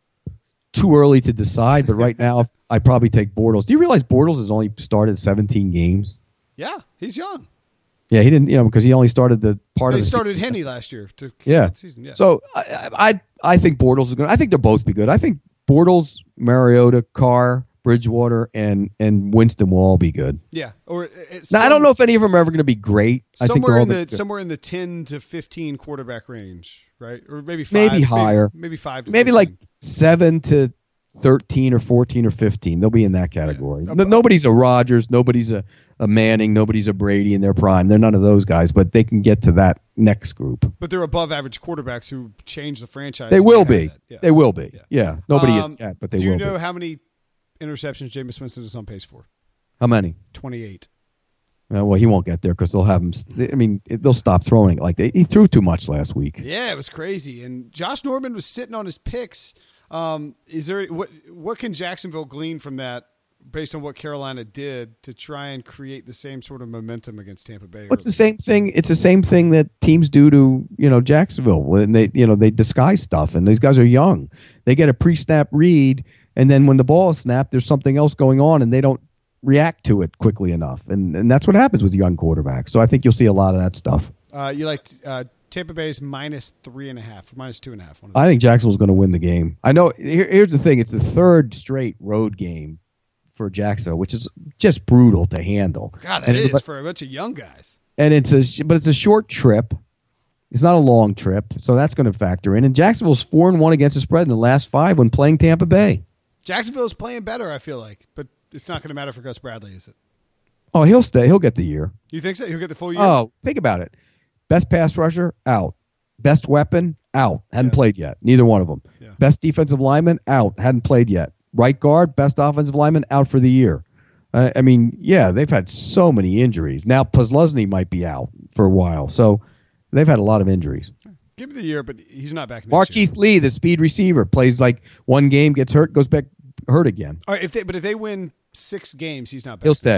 Too early to decide, but right now I'd probably take Bortles. Do you realize Bortles has only started seventeen games? Yeah, he's young. Yeah, he didn't, you know, because he only started the part they of the started season. Henne last year to yeah. that season. Yeah. So I, I I think Bortles is going. I think they'll both be good. I think Bortles, Mariota, Carr, Bridgewater, and and Winston will all be good. Yeah. Or it's now some, I don't know if any of them are ever going to be great. I think somewhere in the good. somewhere in the ten to fifteen quarterback range, right? Or maybe five, maybe higher, maybe, maybe five, to maybe fifteen. Like seven to thirteen or fourteen or fifteen. They'll be in that category. Yeah. No, nobody's a Rodgers, nobody's a, a Manning, nobody's a Brady in their prime. They're none of those guys, but they can get to that next group. But they're above average quarterbacks who change the franchise. They will they be. Yeah. They will be. Yeah. Yeah. Nobody um, is yet, but they do will you know be. how many interceptions Jameis Winston is on pace for? How many? twenty-eight. Uh, well, he won't get there because they'll have him. I mean, they'll stop throwing it. Like they, he threw too much last week. Yeah, it was crazy. And Josh Norman was sitting on his picks. Um, is there what what can Jacksonville glean from that, based on what Carolina did, to try and create the same sort of momentum against Tampa Bay? What's the same thing? It's the same thing that teams do to, you know, Jacksonville when they, you know, they disguise stuff, and these guys are young. They get a pre-snap read, and then when the ball is snapped, there's something else going on, and they don't react to it quickly enough, and and that's what happens with young quarterbacks. So I think you'll see a lot of that stuff. Uh, you like uh, Tampa Bay's minus three and a half, or minus two and a half. One of I think Jacksonville's going to win the game. I know. Here, here's the thing: it's the third straight road game for Jacksonville, which is just brutal to handle. God, that and is it, for a bunch of young guys. And it's a, but it's a short trip. It's not a long trip, so that's going to factor in. And Jacksonville's four and one against the spread in the last five when playing Tampa Bay. Jacksonville's playing better, I feel like, but it's not going to matter for Gus Bradley, is it? Oh, he'll stay. He'll get the year. You think so? He'll get the full year? Oh, think about it. Best pass rusher, out. Best weapon, out. Hadn't Yeah. played yet. Neither one of them. Yeah. Best defensive lineman, out. Hadn't played yet. Right guard, best offensive lineman, out for the year. Uh, I mean, yeah, they've had so many injuries. Now Posluszny might be out for a while. So they've had a lot of injuries. Give him the year, but he's not back next Marquise year. Lee, the speed receiver, plays like one game, gets hurt, goes back hurt again. All right, if they, but if they win six games, he's not back. He'll stay.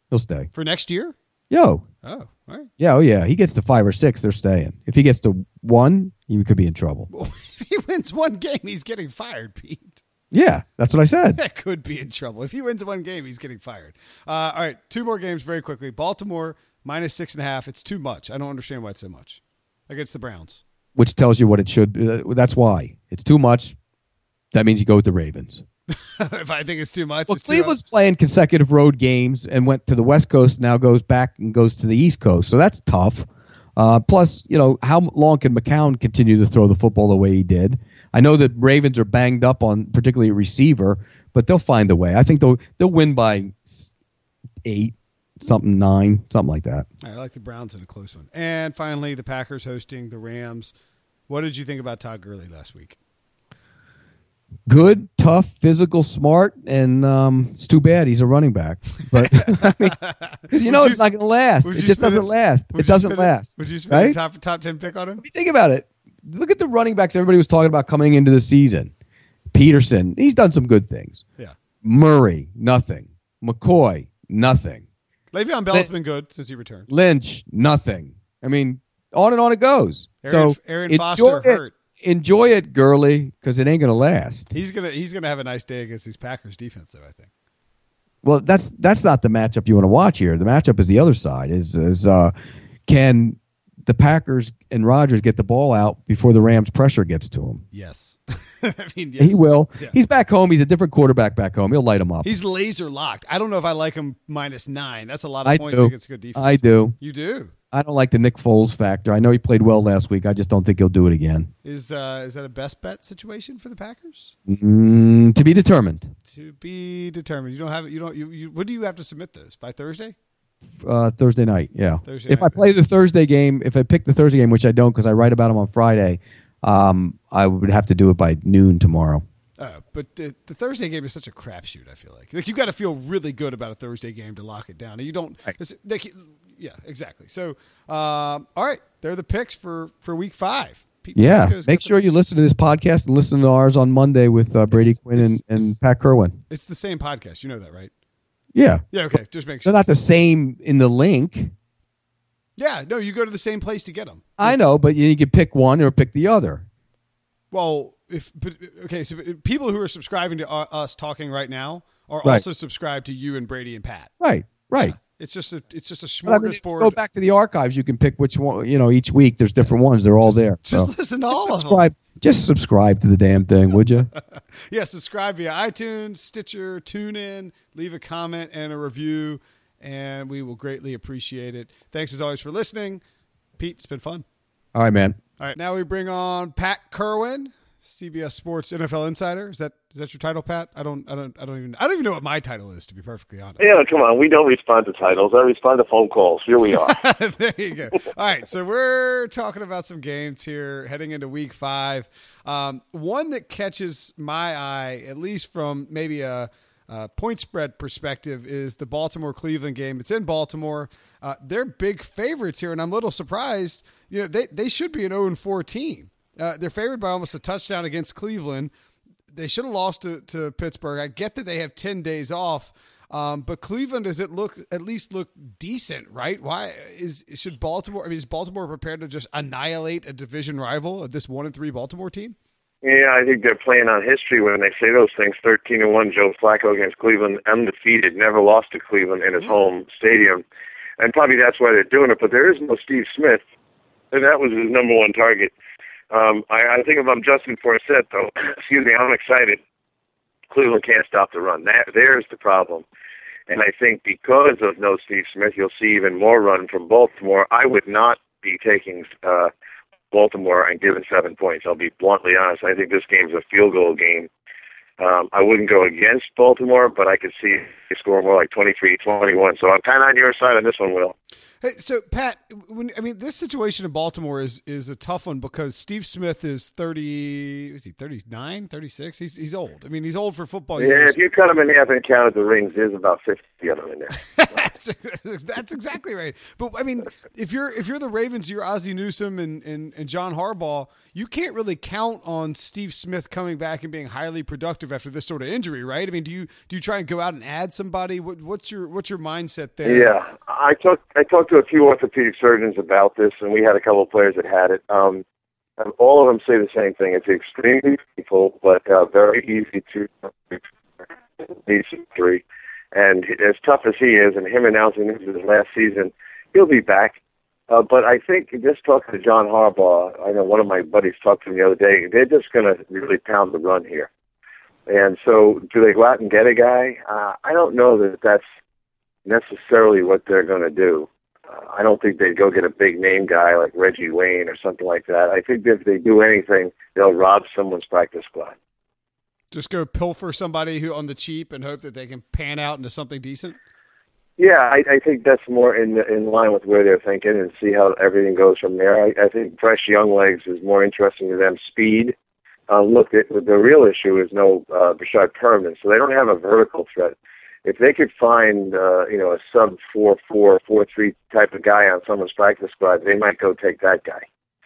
He'll stay. For next year? Yo. Oh, all right. Yeah, oh yeah. He gets to five or six, they're staying. If he gets to one, he could be in trouble. Well, if he wins one game, he's getting fired, Pete. Yeah, that's what I said. That could be in trouble. If he wins one game, he's getting fired. Uh, all right, two more games very quickly. Baltimore minus six and a half. It's too much. I don't understand why it's so much against the Browns. Which tells you what it should. Uh, that's why it's too much. That means you go with the Ravens. If I think it's too much, well, it's Cleveland's too playing consecutive road games and went to the West Coast. Now goes back and goes to the East Coast. So that's tough. Uh, plus, you know, how long can McCown continue to throw the football the way he did? I know that Ravens are banged up on particularly a receiver, but they'll find a way. I think they'll they'll win by eight, something nine, something like that. I like the Browns in a close one. And finally, the Packers hosting the Rams. What did you think about Todd Gurley last week? Good, tough, physical, smart, and um, it's too bad he's a running back. But I mean, because you know you, it's not going to last. It just doesn't it, last. It doesn't it, last. Would you spend right? a top top ten pick on him? Think about it. Look at the running backs everybody was talking about coming into the season. Peterson, he's done some good things. Yeah. Murray, nothing. McCoy, nothing. Le'Veon Bell's Lin- been good since he returned. Lynch, nothing. I mean, on and on it goes. Aaron, so Aaron Foster hurt. Enjoy it, Gurley, because it ain't going to last. He's gonna he's gonna have a nice day against these Packers defense, though. I think. Well, that's that's not the matchup you want to watch here. The matchup is the other side. Is is uh, can the Packers and Rodgers get the ball out before the Rams' pressure gets to him? Yes, I mean yes. He will. Yeah. He's back home. He's a different quarterback back home. He'll light him up. He's laser locked. I don't know if I like him minus nine. That's a lot of I points do. against good defense. I do. You do. I don't like the Nick Foles factor. I know he played well last week. I just don't think he'll do it again. Is uh, is that a best bet situation for the Packers? Mm, to be determined. To be determined. You don't have you don't you, you when do you have to submit those? By Thursday? Uh, Thursday night. Yeah. Thursday if night. I play the Thursday game, if I pick the Thursday game, which I don't because I write about them on Friday, um, I would have to do it by noon tomorrow. Uh, but the, the Thursday game is such a crapshoot. I feel like like you got to feel really good about a Thursday game to lock it down. And you don't. Right. It's, they, yeah, exactly. So, um, all right, they're the picks for, for week five. Pete Yeah, Prisco's make sure the, you listen to this podcast and listen to ours on Monday with uh, Brady it's, Quinn it's, and, and it's, Pat Kerwin. It's the same podcast. You know that, right? Yeah. Yeah. Okay. Just make They're sure. not the same in the link. Yeah. No, you go to the same place to get them. I know, but you can pick one or pick the other. Well, if but, okay, so people who are subscribing to uh, us talking right now are Right. also subscribed to you and Brady and Pat. Right. Right. Yeah. It's just a it's just a But I mean, if you smorgasbord. go back to the archives. You can pick which one. You know, each week there's different ones. They're all just, there. Just so. listen to Just all of them. subscribe. Just subscribe to the damn thing, would you? Yeah, subscribe via iTunes, Stitcher, TuneIn, leave a comment and a review, and we will greatly appreciate it. Thanks as always for listening. Pete, it's been fun. All right, man. All right, now we bring on Pat Kerwin, C B S Sports N F L Insider. Is that is that your title, Pat? I don't I don't I don't even I don't even know what my title is, to be perfectly honest. Yeah, come on. We don't respond to titles. I respond to phone calls. Here we are. There you go. All right, so we're talking about some games here heading into week five. Um, one that catches my eye, at least from maybe a, a point spread perspective, is the Baltimore-Cleveland game. It's in Baltimore. Uh, they're big favorites here, and I'm a little surprised. You know, they, they should be an oh and four team. Uh, they're favored by almost a touchdown against Cleveland. They should have lost to, to Pittsburgh. I get that they have ten days off, um, but Cleveland, does it look at least look decent, right? Why is should Baltimore? I mean, is Baltimore prepared to just annihilate a division rival of this one and three Baltimore team? Yeah, I think they're playing on history when they say those things. Thirteen and one, Joe Flacco against Cleveland, undefeated, never lost to Cleveland in his mm-hmm. home stadium, and probably that's why they're doing it. But there is no Steve Smith, and that was his number one target. Um, I, I think if I'm Justin Forsett, though, excuse me, I'm excited. Cleveland can't stop the run. That, there's the problem. And I think because of no Steve Smith, you'll see even more run from Baltimore. I would not be taking uh, Baltimore and giving seven points. I'll be bluntly honest. I think this game's a field goal game. Um, I wouldn't go against Baltimore, but I could see they score more like twenty-three twenty-one. So I'm kind of on your side on this one, Will. Hey, so Pat, when I mean this situation in Baltimore is is a tough one because Steve Smith is thirty. Is he thirty-nine, thirty-six? He's he's old. I mean, he's old for football. Yeah, years. if you cut him in half and counted the rings, there's about fifty of them in there. that's, that's exactly right. But I mean, if you're if you're the Ravens, you're Ozzie Newsome and, and, and John Harbaugh, you can't really count on Steve Smith coming back and being highly productive after this sort of injury, right? I mean, do you do you try and go out and add somebody? What, what's your what's your mindset there? Yeah, I talked I talked to a few orthopedic surgeons about this, and we had a couple of players that had it. Um, and all of them say the same thing. It's extremely painful, but uh, very easy to need surgery. And as tough as he is, and him announcing this is his last season, he'll be back. Uh, but I think just talking to John Harbaugh, I know one of my buddies talked to him the other day, they're just going to really pound the run here. And so do they go out and get a guy? Uh, I don't know that that's necessarily what they're going to do. Uh, I don't think they'd go get a big-name guy like Reggie Wayne or something like that. I think if they do anything, they'll rob someone's practice squad. Just go pilfer somebody who on the cheap and hope that they can pan out into something decent? Yeah, I, I think that's more in in line with where they're thinking, and see how everything goes from there. I, I think fresh young legs is more interesting to them. Speed. Uh, look, it, the real issue is no uh, Brashard Perriman, so they don't have a vertical threat. If they could find, uh, you know, a sub four four, four three type of guy on someone's practice squad, they might go take that guy.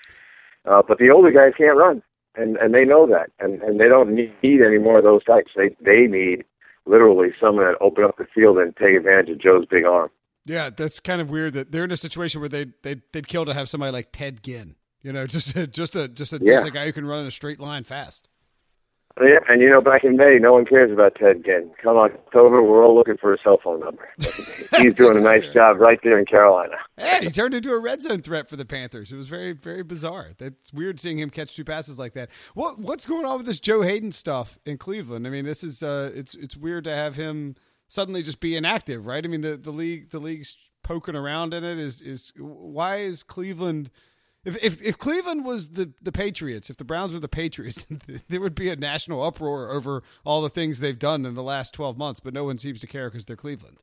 Uh, but the older guys can't run, and, and they know that, and, and they don't need any more of those types. They they need literally someone that open up the field and take advantage of Joe's big arm. Yeah, that's kind of weird that they're in a situation where they they they'd kill to have somebody like Ted Ginn, you know, just a, just a just a yeah. just a guy who can run in a straight line fast. Yeah, and you know, back in May, no one cares about Ted Ginn. Come October, we're all looking for a cell phone number. He's doing a nice job right there in Carolina. Yeah, he turned into a red zone threat for the Panthers. It was very, very bizarre. That's weird seeing him catch two passes like that. What what's going on with this Joe Hayden stuff in Cleveland? I mean, this is uh, it's it's weird to have him suddenly just be inactive, right? I mean, the, the league the league's poking around in it. Is is why is Cleveland? If, if if Cleveland was the, the Patriots, if the Browns were the Patriots, there would be a national uproar over all the things they've done in the last twelve months, but no one seems to care because they're Cleveland.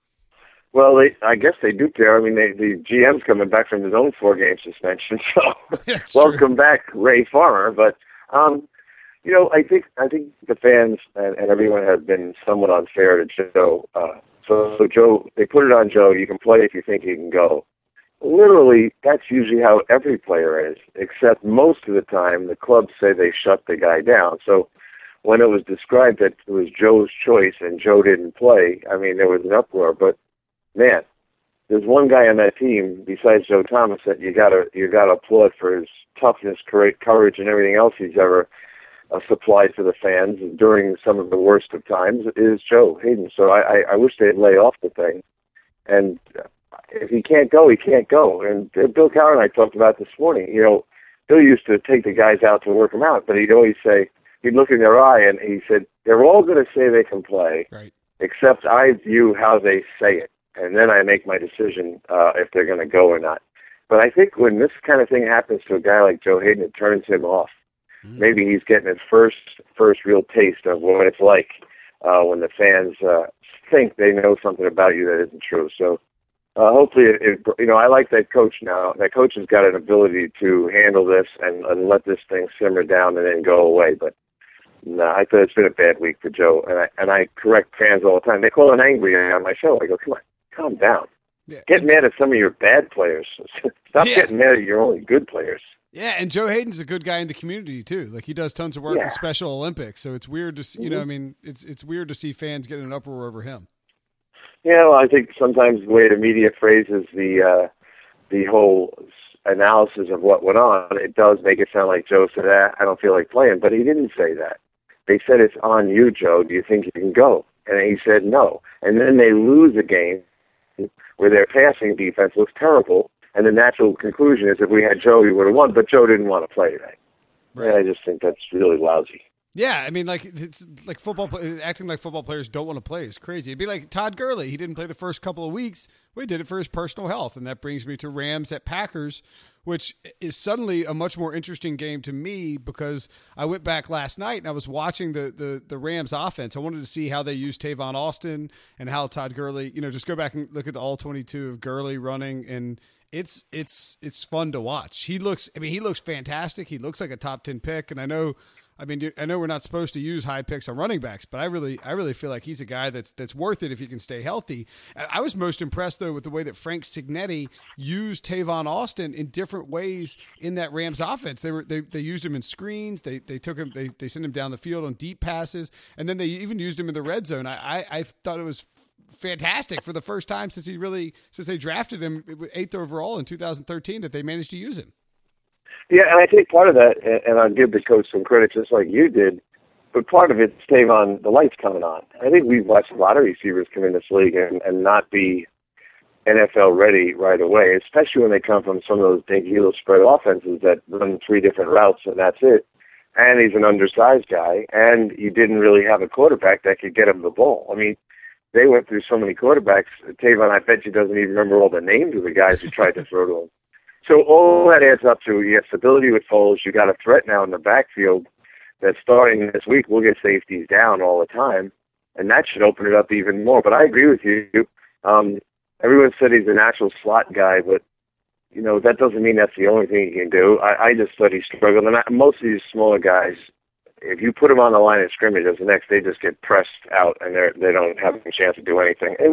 Well, they, I guess they do care. I mean, they, the G M's coming back from his own four-game suspension, so welcome true. back, Ray Farmer. But, um, you know, I think I think the fans and, and everyone has been somewhat unfair to Joe. Uh, so, so Joe, they put it on Joe. You can play if you think you can go. Literally, that's usually how every player is, except most of the time the clubs say they shut the guy down. So when it was described that it was Joe's choice and Joe didn't play, I mean, there was an uproar. But, man, there's one guy on that team besides Joe Thomas that you gotta you gotta applaud for his toughness, courage, and everything else he's ever uh, supplied to the fans during some of the worst of times is Joe Hayden. So I, I, I wish they'd lay off the thing. And if he can't go, he can't go. And Bill Cowher and I talked about this morning. You know, Bill used to take the guys out to work them out, but he'd always say, he'd look in their eye and he said, they're all going to say they can play, right, except I view how they say it. And then I make my decision uh, if they're going to go or not. But I think when this kind of thing happens to a guy like Joe Hayden, it turns him off. Mm. Maybe he's getting his first, first real taste of what it's like uh, when the fans uh, think they know something about you that isn't true. So, Uh, hopefully, it, it, you know, I like that coach now. That coach has got an ability to handle this and, and let this thing simmer down and then go away. But no, I thought it's been a bad week for Joe. And I and I correct fans all the time. They call it angry on my show. I go, come on, calm down. Yeah. Get mad at some of your bad players. Stop yeah. getting mad at your only good players. Yeah, and Joe Hayden's a good guy in the community too. Like he does tons of work yeah. with Special Olympics. So it's weird to see, you mm-hmm. know, I mean, it's it's weird to see fans get an uproar over him. Yeah, well, I think sometimes the way the media phrases the uh, the whole analysis of what went on, it does make it sound like Joe said, ah, I don't feel like playing. But he didn't say that. They said, it's on you, Joe. Do you think you can go? And he said no. And then they lose a game where their passing defense looks terrible, and the natural conclusion is if we had Joe, we would have won. But Joe didn't want to play today. Right. And I just think that's really lousy. Yeah, I mean, like it's like football acting like football players don't want to play is crazy. It'd be like Todd Gurley. He didn't play the first couple of weeks. We did it for his personal health, and that brings me to Rams at Packers, which is suddenly a much more interesting game to me because I went back last night and I was watching the the, the Rams offense. I wanted to see how they used Tavon Austin and how Todd Gurley. You know, just go back and look at the all twenty-two of Gurley running and. It's it's it's fun to watch. He looks. I mean, he looks fantastic. He looks like a top ten pick, and I know. I mean, I know we're not supposed to use high picks on running backs, but I really, I really feel like he's a guy that's that's worth it if he can stay healthy. I was most impressed though with the way that Frank Cignetti used Tavon Austin in different ways in that Rams offense. They were they, they used him in screens. They they took him. They they sent him down the field on deep passes, and then they even used him in the red zone. I I, I thought it was fantastic for the first time since he really since they drafted him eighth overall in two thousand thirteen that they managed to use him. Yeah, and I think part of that, and I'll give the coach some credit just like you did, but part of it's Tavon, the lights coming on. I think we've watched a lot of receivers come in this league and, and not be N F L ready right away, especially when they come from some of those big helo spread offenses that run three different routes and that's it. And he's an undersized guy, and you didn't really have a quarterback that could get him the ball. I mean, they went through so many quarterbacks. Tavon, I bet you doesn't even remember all the names of the guys who tried to throw to him. So all that adds up to you have stability with Foles. You got a threat now in the backfield that starting this week we'll get safeties down all the time, and that should open it up even more. But I agree with you. Um, everyone said he's a natural slot guy, but you know that doesn't mean that's the only thing he can do. I, I just thought he struggled, and I, most of these smaller guys, if you put them on the line of scrimmage, as the next they just get pressed out and they they don't have a chance to do anything. And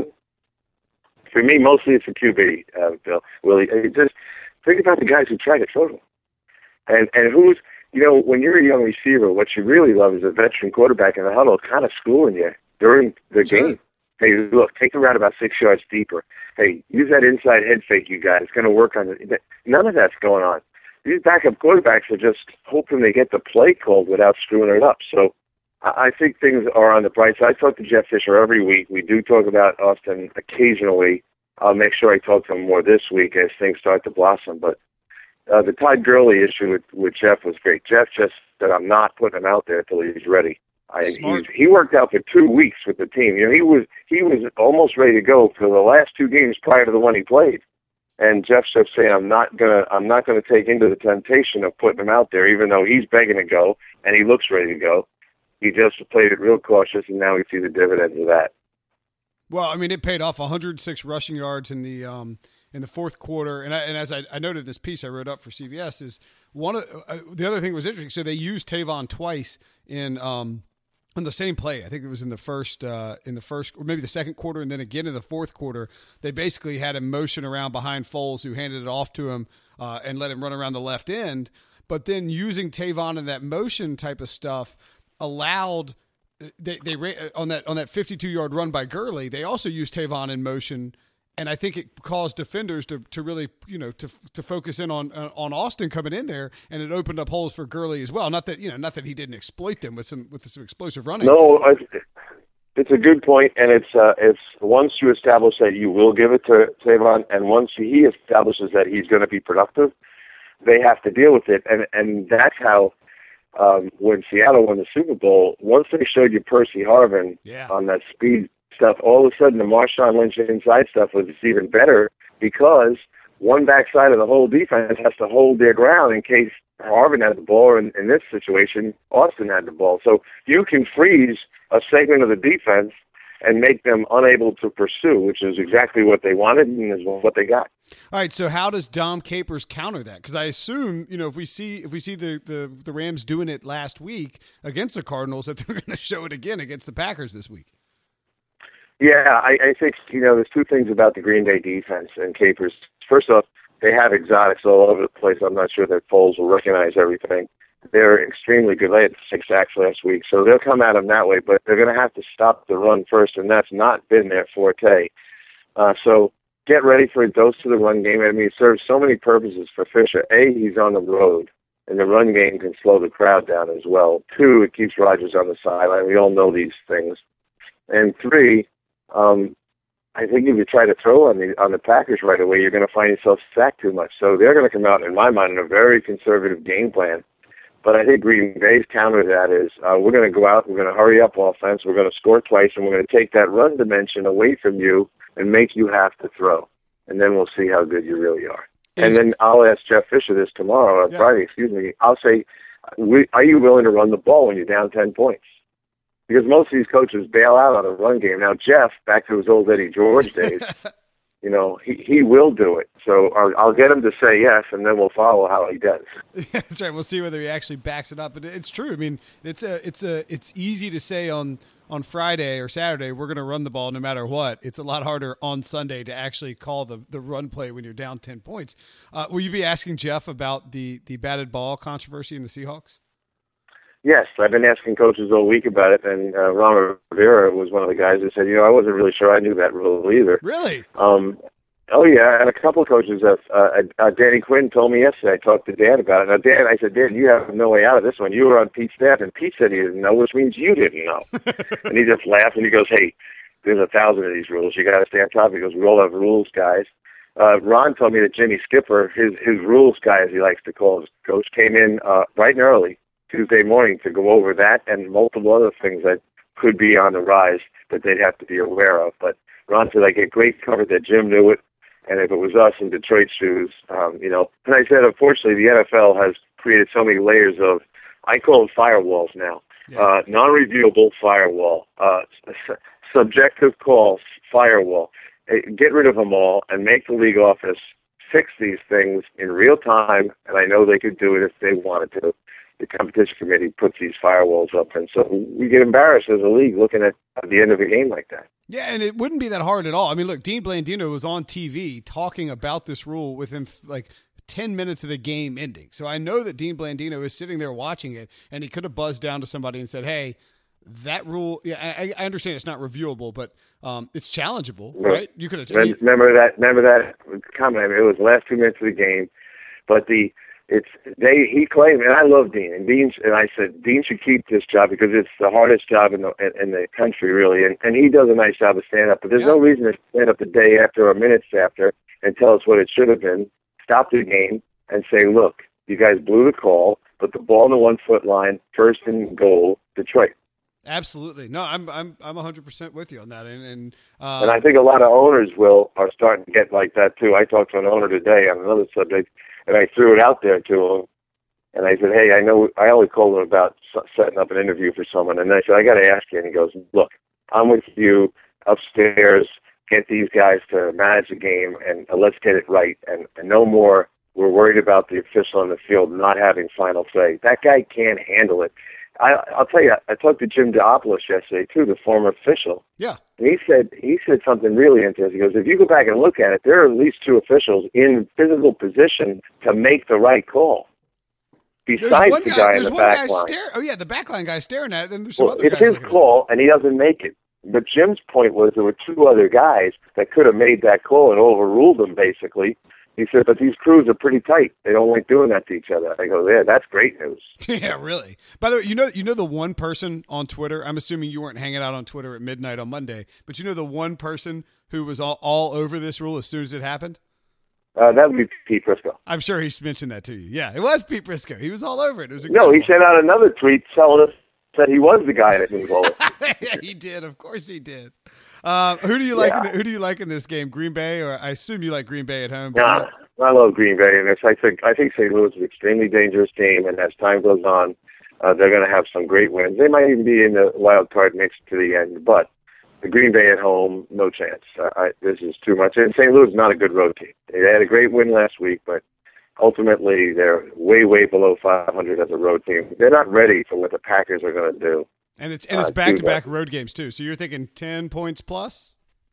for me, mostly it's a Q B, uh, Bill Willie. It just think about the guys who try to throw them. And and who's, you know, when you're a young receiver, what you really love is a veteran quarterback in the huddle kind of schooling you during the sure. game. Hey, look, take the route about six yards deeper. Hey, use that inside head fake you got. It's going to work on it. None of that's going on. These backup quarterbacks are just hoping they get the play called without screwing it up. So I think things are on the bright side. I talk to Jeff Fisher every week. We do talk about Austin occasionally. I'll make sure I talk to him more this week as things start to blossom. But uh, the Todd Gurley issue with, with Jeff was great. Jeff just said, I'm not putting him out there until he's ready. I, he, he worked out for two weeks with the team. You know, he was he was almost ready to go for the last two games prior to the one he played. And Jeff's just saying, I'm not gonna I'm not gonna take into the temptation of putting him out there, even though he's begging to go and he looks ready to go. He just played it real cautious, and now we see the dividends of that. Well, I mean, it paid off one hundred six rushing yards in the um, in the fourth quarter, and I, and as I, I noted, this piece I wrote up for C B S is one of uh, the other thing that was interesting. So they used Tavon twice in um, in the same play. I think it was in the first uh, in the first or maybe the second quarter, and then again in the fourth quarter. They basically had him motion around behind Foles, who handed it off to him uh, and let him run around the left end. But then using Tavon in that motion type of stuff allowed. They they on that on that fifty-two yard run by Gurley. They also used Tavon in motion, and I think it caused defenders to, to really you know to to focus in on on Austin coming in there, and it opened up holes for Gurley as well. Not that you know not that he didn't exploit them with some with some explosive running. No, it's a good point, and it's uh, it's once you establish that you will give it to Tavon, and once he establishes that he's going to be productive, they have to deal with it, and and that's how. Um, when Seattle won the Super Bowl, once they showed you Percy Harvin yeah. on that speed stuff, all of a sudden the Marshawn Lynch inside stuff was even better because one backside of the whole defense has to hold their ground in case Harvin had the ball, or in, in this situation, Austin had the ball. So you can freeze a segment of the defense and make them unable to pursue, which is exactly what they wanted and is what they got. All right, so how does Dom Capers counter that? Because I assume, you know, if we see if we see the, the, the Rams doing it last week against the Cardinals, that they're going to show it again against the Packers this week. Yeah, I, I think, you know, there's two things about the Green Bay defense and Capers. First off, they have exotics all over the place. I'm not sure that Foles will recognize everything. They're extremely good. They had six sacks last week, so they'll come at them that way, but they're going to have to stop the run first, and that's not been their forte. Uh, so get ready for a dose to the run game. I mean, it serves so many purposes for Fisher. A, he's on the road, and the run game can slow the crowd down as well. Two, it keeps Rodgers on the sideline. We all know these things. And three, um, I think if you try to throw on the on the Packers right away, you're going to find yourself sacked too much. So they're going to come out, in my mind, in a very conservative game plan. But I think Green Bay's counter to that is uh, we're going to go out, we're going to hurry up offense, we're going to score twice, and we're going to take that run dimension away from you and make you have to throw. And then we'll see how good you really are. Is, and then I'll ask Jeff Fisher this tomorrow, or yeah. Friday, excuse me. I'll say, we, are you willing to run the ball when you're down ten points? Because most of these coaches bail out on a run game. Now, Jeff, back to his old Eddie George days, you know, he, he will do it. So I'll, I'll get him to say yes, and then we'll follow how he does. Yeah, that's right. We'll see whether he actually backs it up. But it's true. I mean, it's a, it's a, it's easy to say on on Friday or Saturday we're going to run the ball no matter what. It's a lot harder on Sunday to actually call the the run play when you're down ten points. Uh, will you be asking Jeff about the the batted ball controversy in the Seahawks? Yes, I've been asking coaches all week about it, and uh, Ron Rivera was one of the guys who said, you know, I wasn't really sure I knew that rule either. Really? Um, oh, yeah, and a couple of coaches, have, uh, uh, Danny Quinn told me yesterday, I talked to Dan about it. Now, Dan, I said, Dan, you have no way out of this one. You were on Pete's staff, and Pete said he didn't know, which means you didn't know. And he just laughed, and he goes, hey, there's a thousand of these rules. You got to stay on top. He goes, we all have rules, guys. Uh, Ron told me that Jimmy Skipper, his, his rules guy, as he likes to call his coach, came in uh, bright and early Tuesday morning to go over that and multiple other things that could be on the rise that they'd have to be aware of. But Ron said, I get great cover that Jim knew it, and if it was us in Detroit shoes, um, you know. And I said, unfortunately, the N F L has created so many layers of, I call them firewalls now, yeah. uh, non-reviewable firewall, uh, su- subjective calls firewall. Get rid of them all and make the league office fix these things in real time, and I know they could do it if they wanted to. The competition committee puts these firewalls up, and so we get embarrassed as a league looking at, at the end of a game like that. Yeah, and it wouldn't be that hard at all. I mean, look, Dean Blandino was on T V talking about this rule within like ten minutes of the game ending. So I know that Dean Blandino is sitting there watching it, and he could have buzzed down to somebody and said, hey, that rule, yeah, I, I understand it's not reviewable, but um, it's challengeable, right? You could have. Remember that, remember that comment. I mean, it was the last two minutes of the game, but the It's they. He claimed, and I love Dean. And Dean and I said Dean should keep this job because it's the hardest job in the in the country, really. And and he does a nice job of stand up. But there's yeah. no reason to stand up the day after or minutes after and tell us what it should have been. Stop the game and say, look, you guys blew the call, but the ball on the one foot line, first and goal, Detroit. Absolutely. No, I'm I'm I'm one hundred percent with you on that. And and, uh, and I think a lot of owners will are starting to get like that too. I talked to an owner today on another subject. And I threw it out there to him, and I said, hey, I know, I always called him about setting up an interview for someone, and I said, I got to ask you, and he goes, look, I'm with you upstairs, get these guys to manage the game, and uh, let's get it right, and, and no more, we're worried about the official on the field not having final say. That guy can't handle it. I, I'll tell you, I talked to Jim Diopoulos yesterday, too, the former official. Yeah. And he said he said something really interesting. He goes, if you go back and look at it, there are at least two officials in physical position to make the right call. Besides the guy, guy in the back line. Stare, oh, yeah, the backline guy staring at it. Then there's some well, other it's guys his call, and he doesn't make it. But Jim's point was there were two other guys that could have made that call and overruled them, basically. He said, but these crews are pretty tight. They don't like doing that to each other. I go, yeah, that's great news. Yeah, really. By the way, you know you know the one person on Twitter, I'm assuming you weren't hanging out on Twitter at midnight on Monday, but you know the one person who was all, all over this rule as soon as it happened? Uh, that would be Pete Prisco. I'm sure he's mentioned that to you. Yeah, it was Pete Prisco. He was all over it. It was no, he sent out another tweet telling us that he was the guy that was over. Yeah, he did. Of course he did. Uh, who do you like? Yeah. In the, who do you like in this game? Green Bay, or I assume you like Green Bay at home. Nah, I love Green Bay, and it's, I think I think Saint Louis is an extremely dangerous team. And as time goes on, uh, they're going to have some great wins. They might even be in the wild card mix to the end. But the Green Bay at home, no chance. Uh, I, this is too much. And Saint Louis is not a good road team. They had a great win last week, but ultimately they're way, way below five hundred as a road team. They're not ready for what the Packers are going to do. And it's and it's uh, back-to-back road games, too. So you're thinking ten points plus?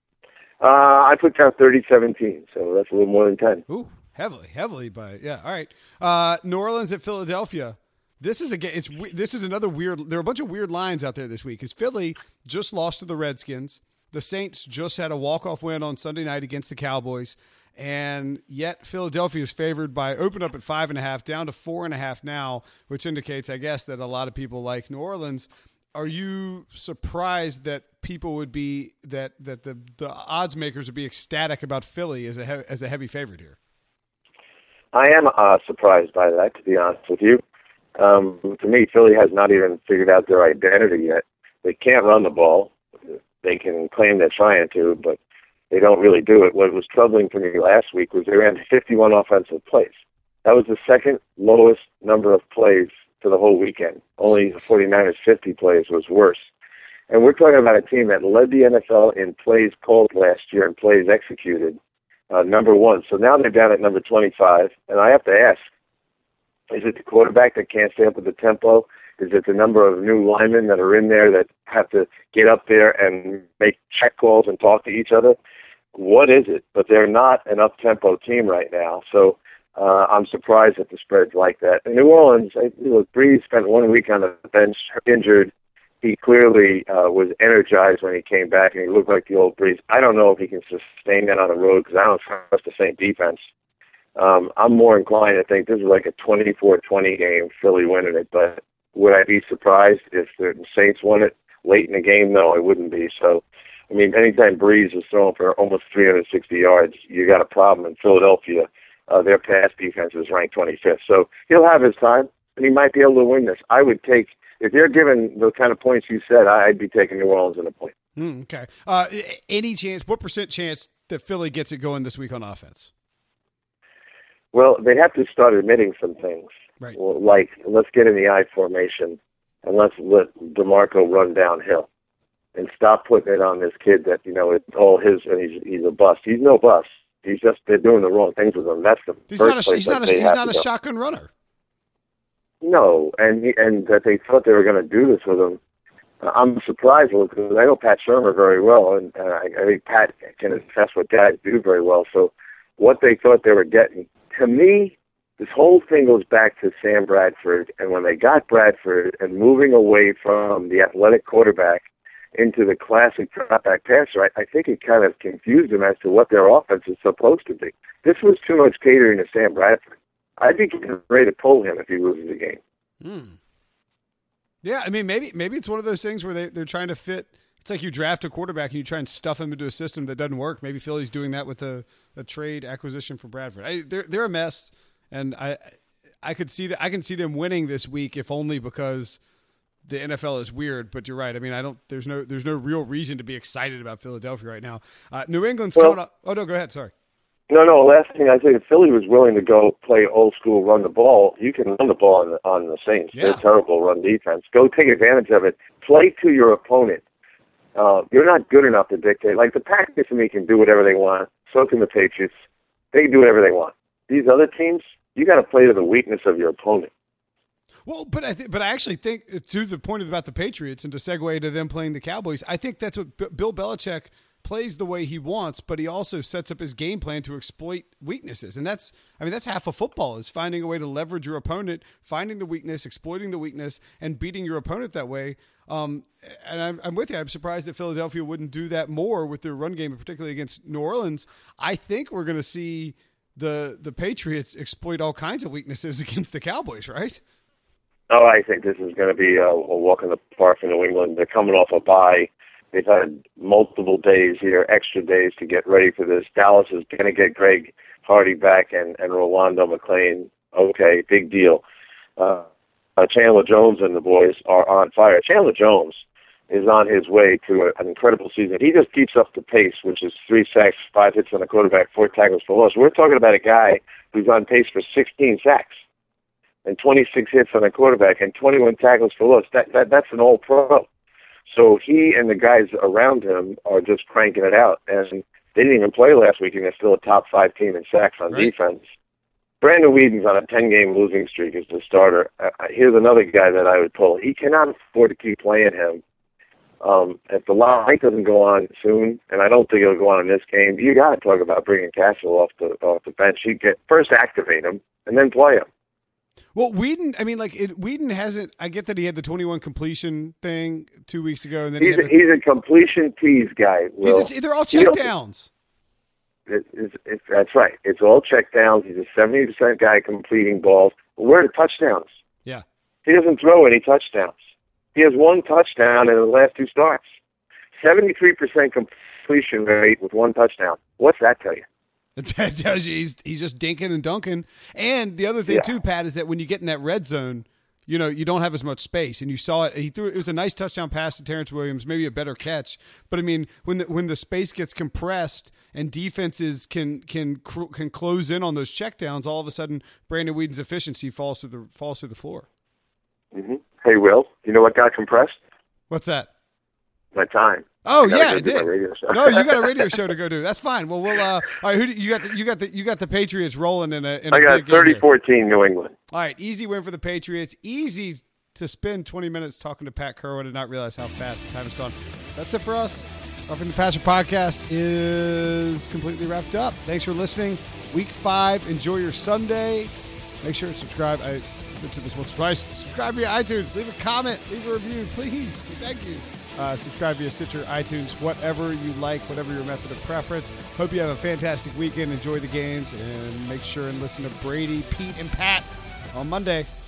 Uh, I put down thirty seventeen, so that's a little more than ten. Ooh, heavily, heavily by yeah. All right, uh, New Orleans at Philadelphia. This is a it's this is another weird. There are a bunch of weird lines out there this week. Because Philly just lost to the Redskins. The Saints just had a walk-off win on Sunday night against the Cowboys, and yet Philadelphia is favored by open up at five and a half, down to four and a half now, which indicates, I guess, that a lot of people like New Orleans. Are you surprised that people would be that that the, the odds makers would be ecstatic about Philly as a he, as a heavy favorite here? I am uh, surprised by that, to be honest with you. Um, to me, Philly has not even figured out their identity yet. They can't run the ball. They can claim they're trying to, but they don't really do it. What was troubling for me last week was they ran fifty-one offensive plays. That was the second lowest number of plays for the whole weekend. Only the 49ers' fifty plays was worse. And we're talking about a team that led the N F L in plays called last year and plays executed. uh, number one. So now they're down at number twenty-five, and I have to ask, is it the quarterback that can't stay up with the tempo? Is it the number of new linemen that are in there that have to get up there and make check calls and talk to each other? What is it? But they're not an up-tempo team right now. So uh, I'm surprised that the spread's like that. In New Orleans, I, look, Breeze spent one week on the bench injured. He clearly uh, was energized when he came back, and he looked like the old Breeze. I don't know if he can sustain that on the road because I don't trust the same defense. Um, I'm more inclined to think this is like a twenty-four twenty game, Philly winning it. But would I be surprised if the Saints won it late in the game? No, I wouldn't be. So, I mean, anytime Breeze is throwing for almost three hundred sixty yards, you got a problem in Philadelphia. Uh, their pass defense is ranked twenty-fifth. So he'll have his time, and he might be able to win this. I would take, if you're given the kind of points you said, I'd be taking New Orleans in a point. Mm, okay. Uh, any chance, what percent chance that Philly gets it going this week on offense? Well, they have to start admitting some things. Right. Well, like, let's get in the I formation, and let's let DeMarco run downhill. And stop putting it on this kid that, you know, it's all his and he's he's a bust. He's no bust. He's just, they're doing the wrong things with him. That's the he's first not a, place He's not a, they he's have not to a go. shotgun runner. No, and he, and that they thought they were going to do this with him. Uh, I'm surprised because I know Pat Shermer very well, and uh, I, I think Pat can assess what guys do very well. So what they thought they were getting, to me, this whole thing goes back to Sam Bradford, and when they got Bradford and moving away from the athletic quarterback into the classic drop-back passer, I, I think it kind of confused them as to what their offense is supposed to be. This was too much catering to Sam Bradford. I'd be ready to pull him if he loses the game. Hmm. Yeah, I mean, maybe maybe it's one of those things where they, they're trying to fit. It's like you draft a quarterback and you try and stuff him into a system that doesn't work. Maybe Philly's doing that with a, a trade acquisition for Bradford. I, they're they're a mess, and I I could see that I can see them winning this week if only because the N F L is weird. But you're right. I mean, I don't. There's no there's no real reason to be excited about Philadelphia right now. Uh, New England's well, coming up. Oh no, go ahead. Sorry. No, no. Last thing I say, if Philly was willing to go play old school, run the ball, you can run the ball on the, on the Saints. Yeah. They're terrible run defense. Go take advantage of it. Play to your opponent. Uh, you're not good enough to dictate. Like the Packers to me can do whatever they want. So can the Patriots. They can do whatever they want. These other teams, you got to play to the weakness of your opponent. Well, but I th- but I actually think to the point about the Patriots and to segue to them playing the Cowboys, I think that's what B- Bill Belichick plays the way he wants, but he also sets up his game plan to exploit weaknesses. And that's, I mean, that's half of football is finding a way to leverage your opponent, finding the weakness, exploiting the weakness, and beating your opponent that way. Um, and I'm, I'm with you. I'm surprised that Philadelphia wouldn't do that more with their run game, particularly against New Orleans. I think we're going to see the the Patriots exploit all kinds of weaknesses against the Cowboys, right? Oh, I think this is going to be a, a walk in the park for New England. They're coming off a bye. They've had multiple days here, extra days to get ready for this. Dallas is going to get Greg Hardy back and, and Rolando McClain. Okay, big deal. Uh, uh, Chandler Jones and the boys are on fire. Chandler Jones is on his way to a, an incredible season. He just keeps up the pace, which is three sacks, five hits on the quarterback, four tackles for loss. We're talking about a guy who's on pace for sixteen sacks and twenty-six hits on the quarterback and twenty-one tackles for loss. That, that That's an all-pro. So he and the guys around him are just cranking it out. And they didn't even play last week, and they're still a top five team in sacks on right. defense. Brandon Whedon's on a ten-game losing streak as the starter. Uh, here's another guy that I would pull. He cannot afford to keep playing him. Um, if the line doesn't go on soon, and I don't think it'll go on in this game, you got to talk about bringing Castle off the off the bench. You get first activate him and then play him. Well, Whedon, I mean, like, it, Whedon hasn't, I get that he had the twenty-one completion thing two weeks ago. And then He's, he a, had the, he's a completion tease guy, Will. he's a, they're all check downs. It, it's, it's, that's right. It's all check downs. He's a seventy percent guy completing balls. But where are the touchdowns? Yeah. He doesn't throw any touchdowns. He has one touchdown in the last two starts. seventy-three percent completion rate with one touchdown. What's that tell you? It tells you he's, he's just dinking and dunking. And the other thing, Yeah. too, Pat, is that when you get in that red zone, you know, you don't have as much space. And you saw it. He threw it was a nice touchdown pass to Terrence Williams, maybe a better catch. But, I mean, when the, when the space gets compressed and defenses can can can close in on those checkdowns, all of a sudden Brandon Whedon's efficiency falls through the falls through the floor. Mm-hmm. Hey, Will, you know what got compressed? What's that? My time. Oh I yeah, I go do did. my radio show. No, you got a radio show to go do. That's fine. Well, we'll. Uh, all right, who do, you got? The, you got the you got the Patriots rolling in a. In a I got big game thirty here. fourteen New England. All right, easy win for the Patriots. Easy to spend twenty minutes talking to Pat Kerwin and not realize how fast the time has gone. That's it for us. Roughing the Passer podcast is completely wrapped up. Thanks for listening. Week five. Enjoy your Sunday. Make sure to subscribe. I mentioned this once or twice. Subscribe via iTunes. Leave a comment. Leave a review, please. We beg you. Uh, subscribe via Stitcher, iTunes, whatever you like, whatever your method of preference. Hope you have a fantastic weekend. Enjoy the games, and make sure and listen to Brady, Pete, and Pat on Monday.